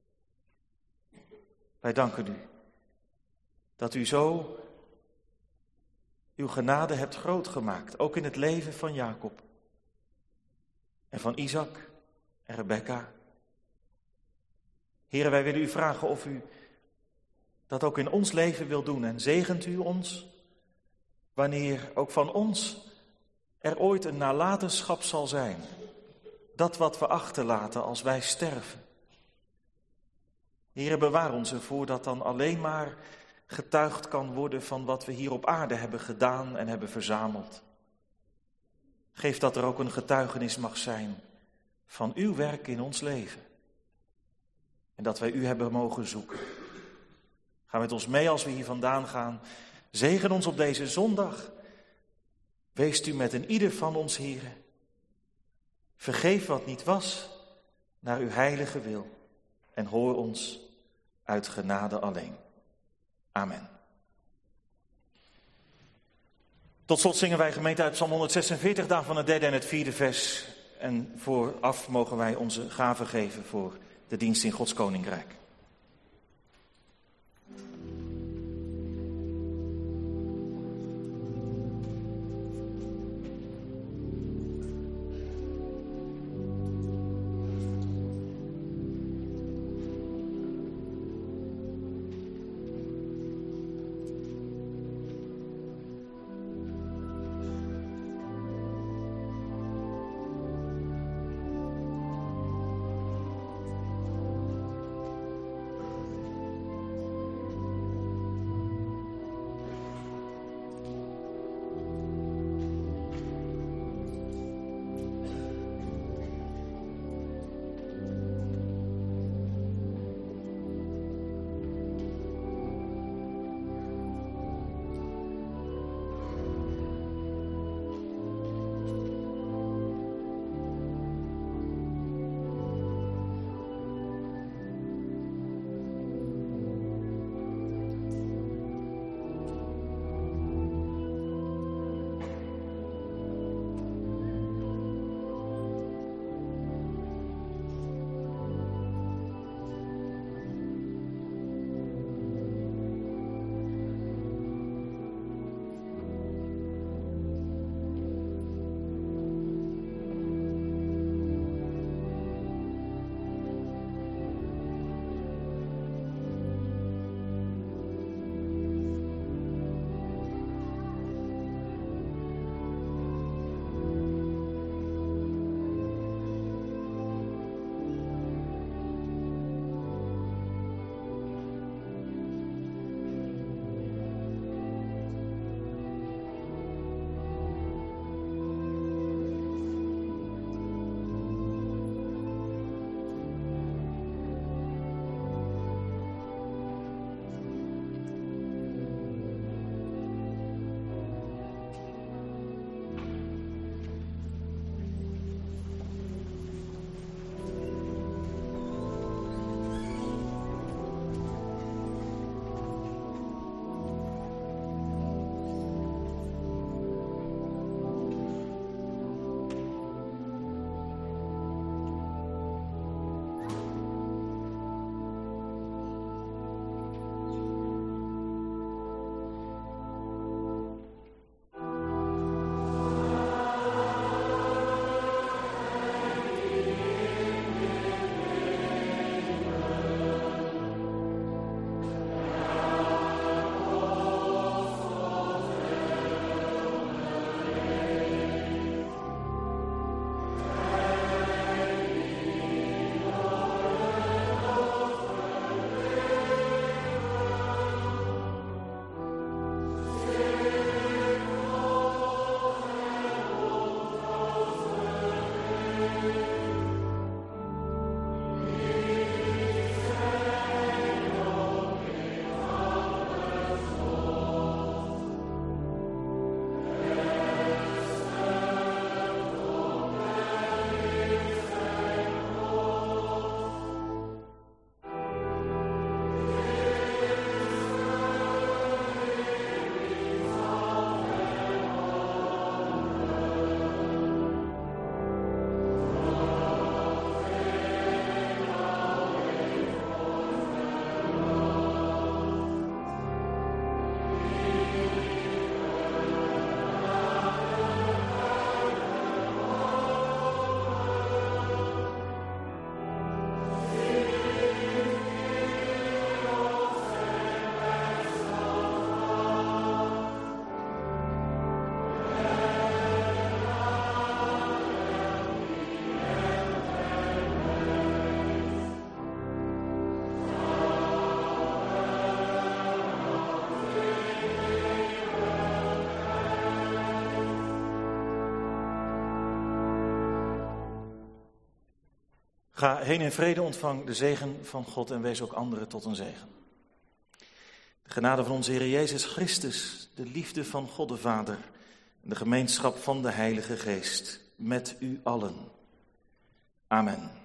Wij danken u dat u zo uw genade hebt groot gemaakt, ook in het leven van Jacob en van Isaac en Rebekka. Heere, wij willen u vragen of u dat ook in ons leven wil doen en zegent u ons wanneer ook van ons er ooit een nalatenschap zal zijn. Dat wat we achterlaten als wij sterven. Heere, bewaar ons ervoor dat dan alleen maar getuigd kan worden van wat we hier op aarde hebben gedaan en hebben verzameld. Geef dat er ook een getuigenis mag zijn van uw werk in ons leven. En dat wij u hebben mogen zoeken. Ga met ons mee als we hier vandaan gaan. Zegen ons op deze zondag. Wees u met een ieder van ons, Heere. Vergeef wat niet was naar uw heilige wil. En hoor ons uit genade alleen. Amen. Tot slot zingen wij gemeente uit Psalm honderdzesenveertig, daarvan het derde en het vierde vers. En vooraf mogen wij onze gaven geven voor de dienst in Gods Koninkrijk. Ga heen in vrede, ontvang de zegen van God en wees ook anderen tot een zegen. De genade van onze Heer Jezus Christus, de liefde van God de Vader en de gemeenschap van de Heilige Geest met u allen. Amen.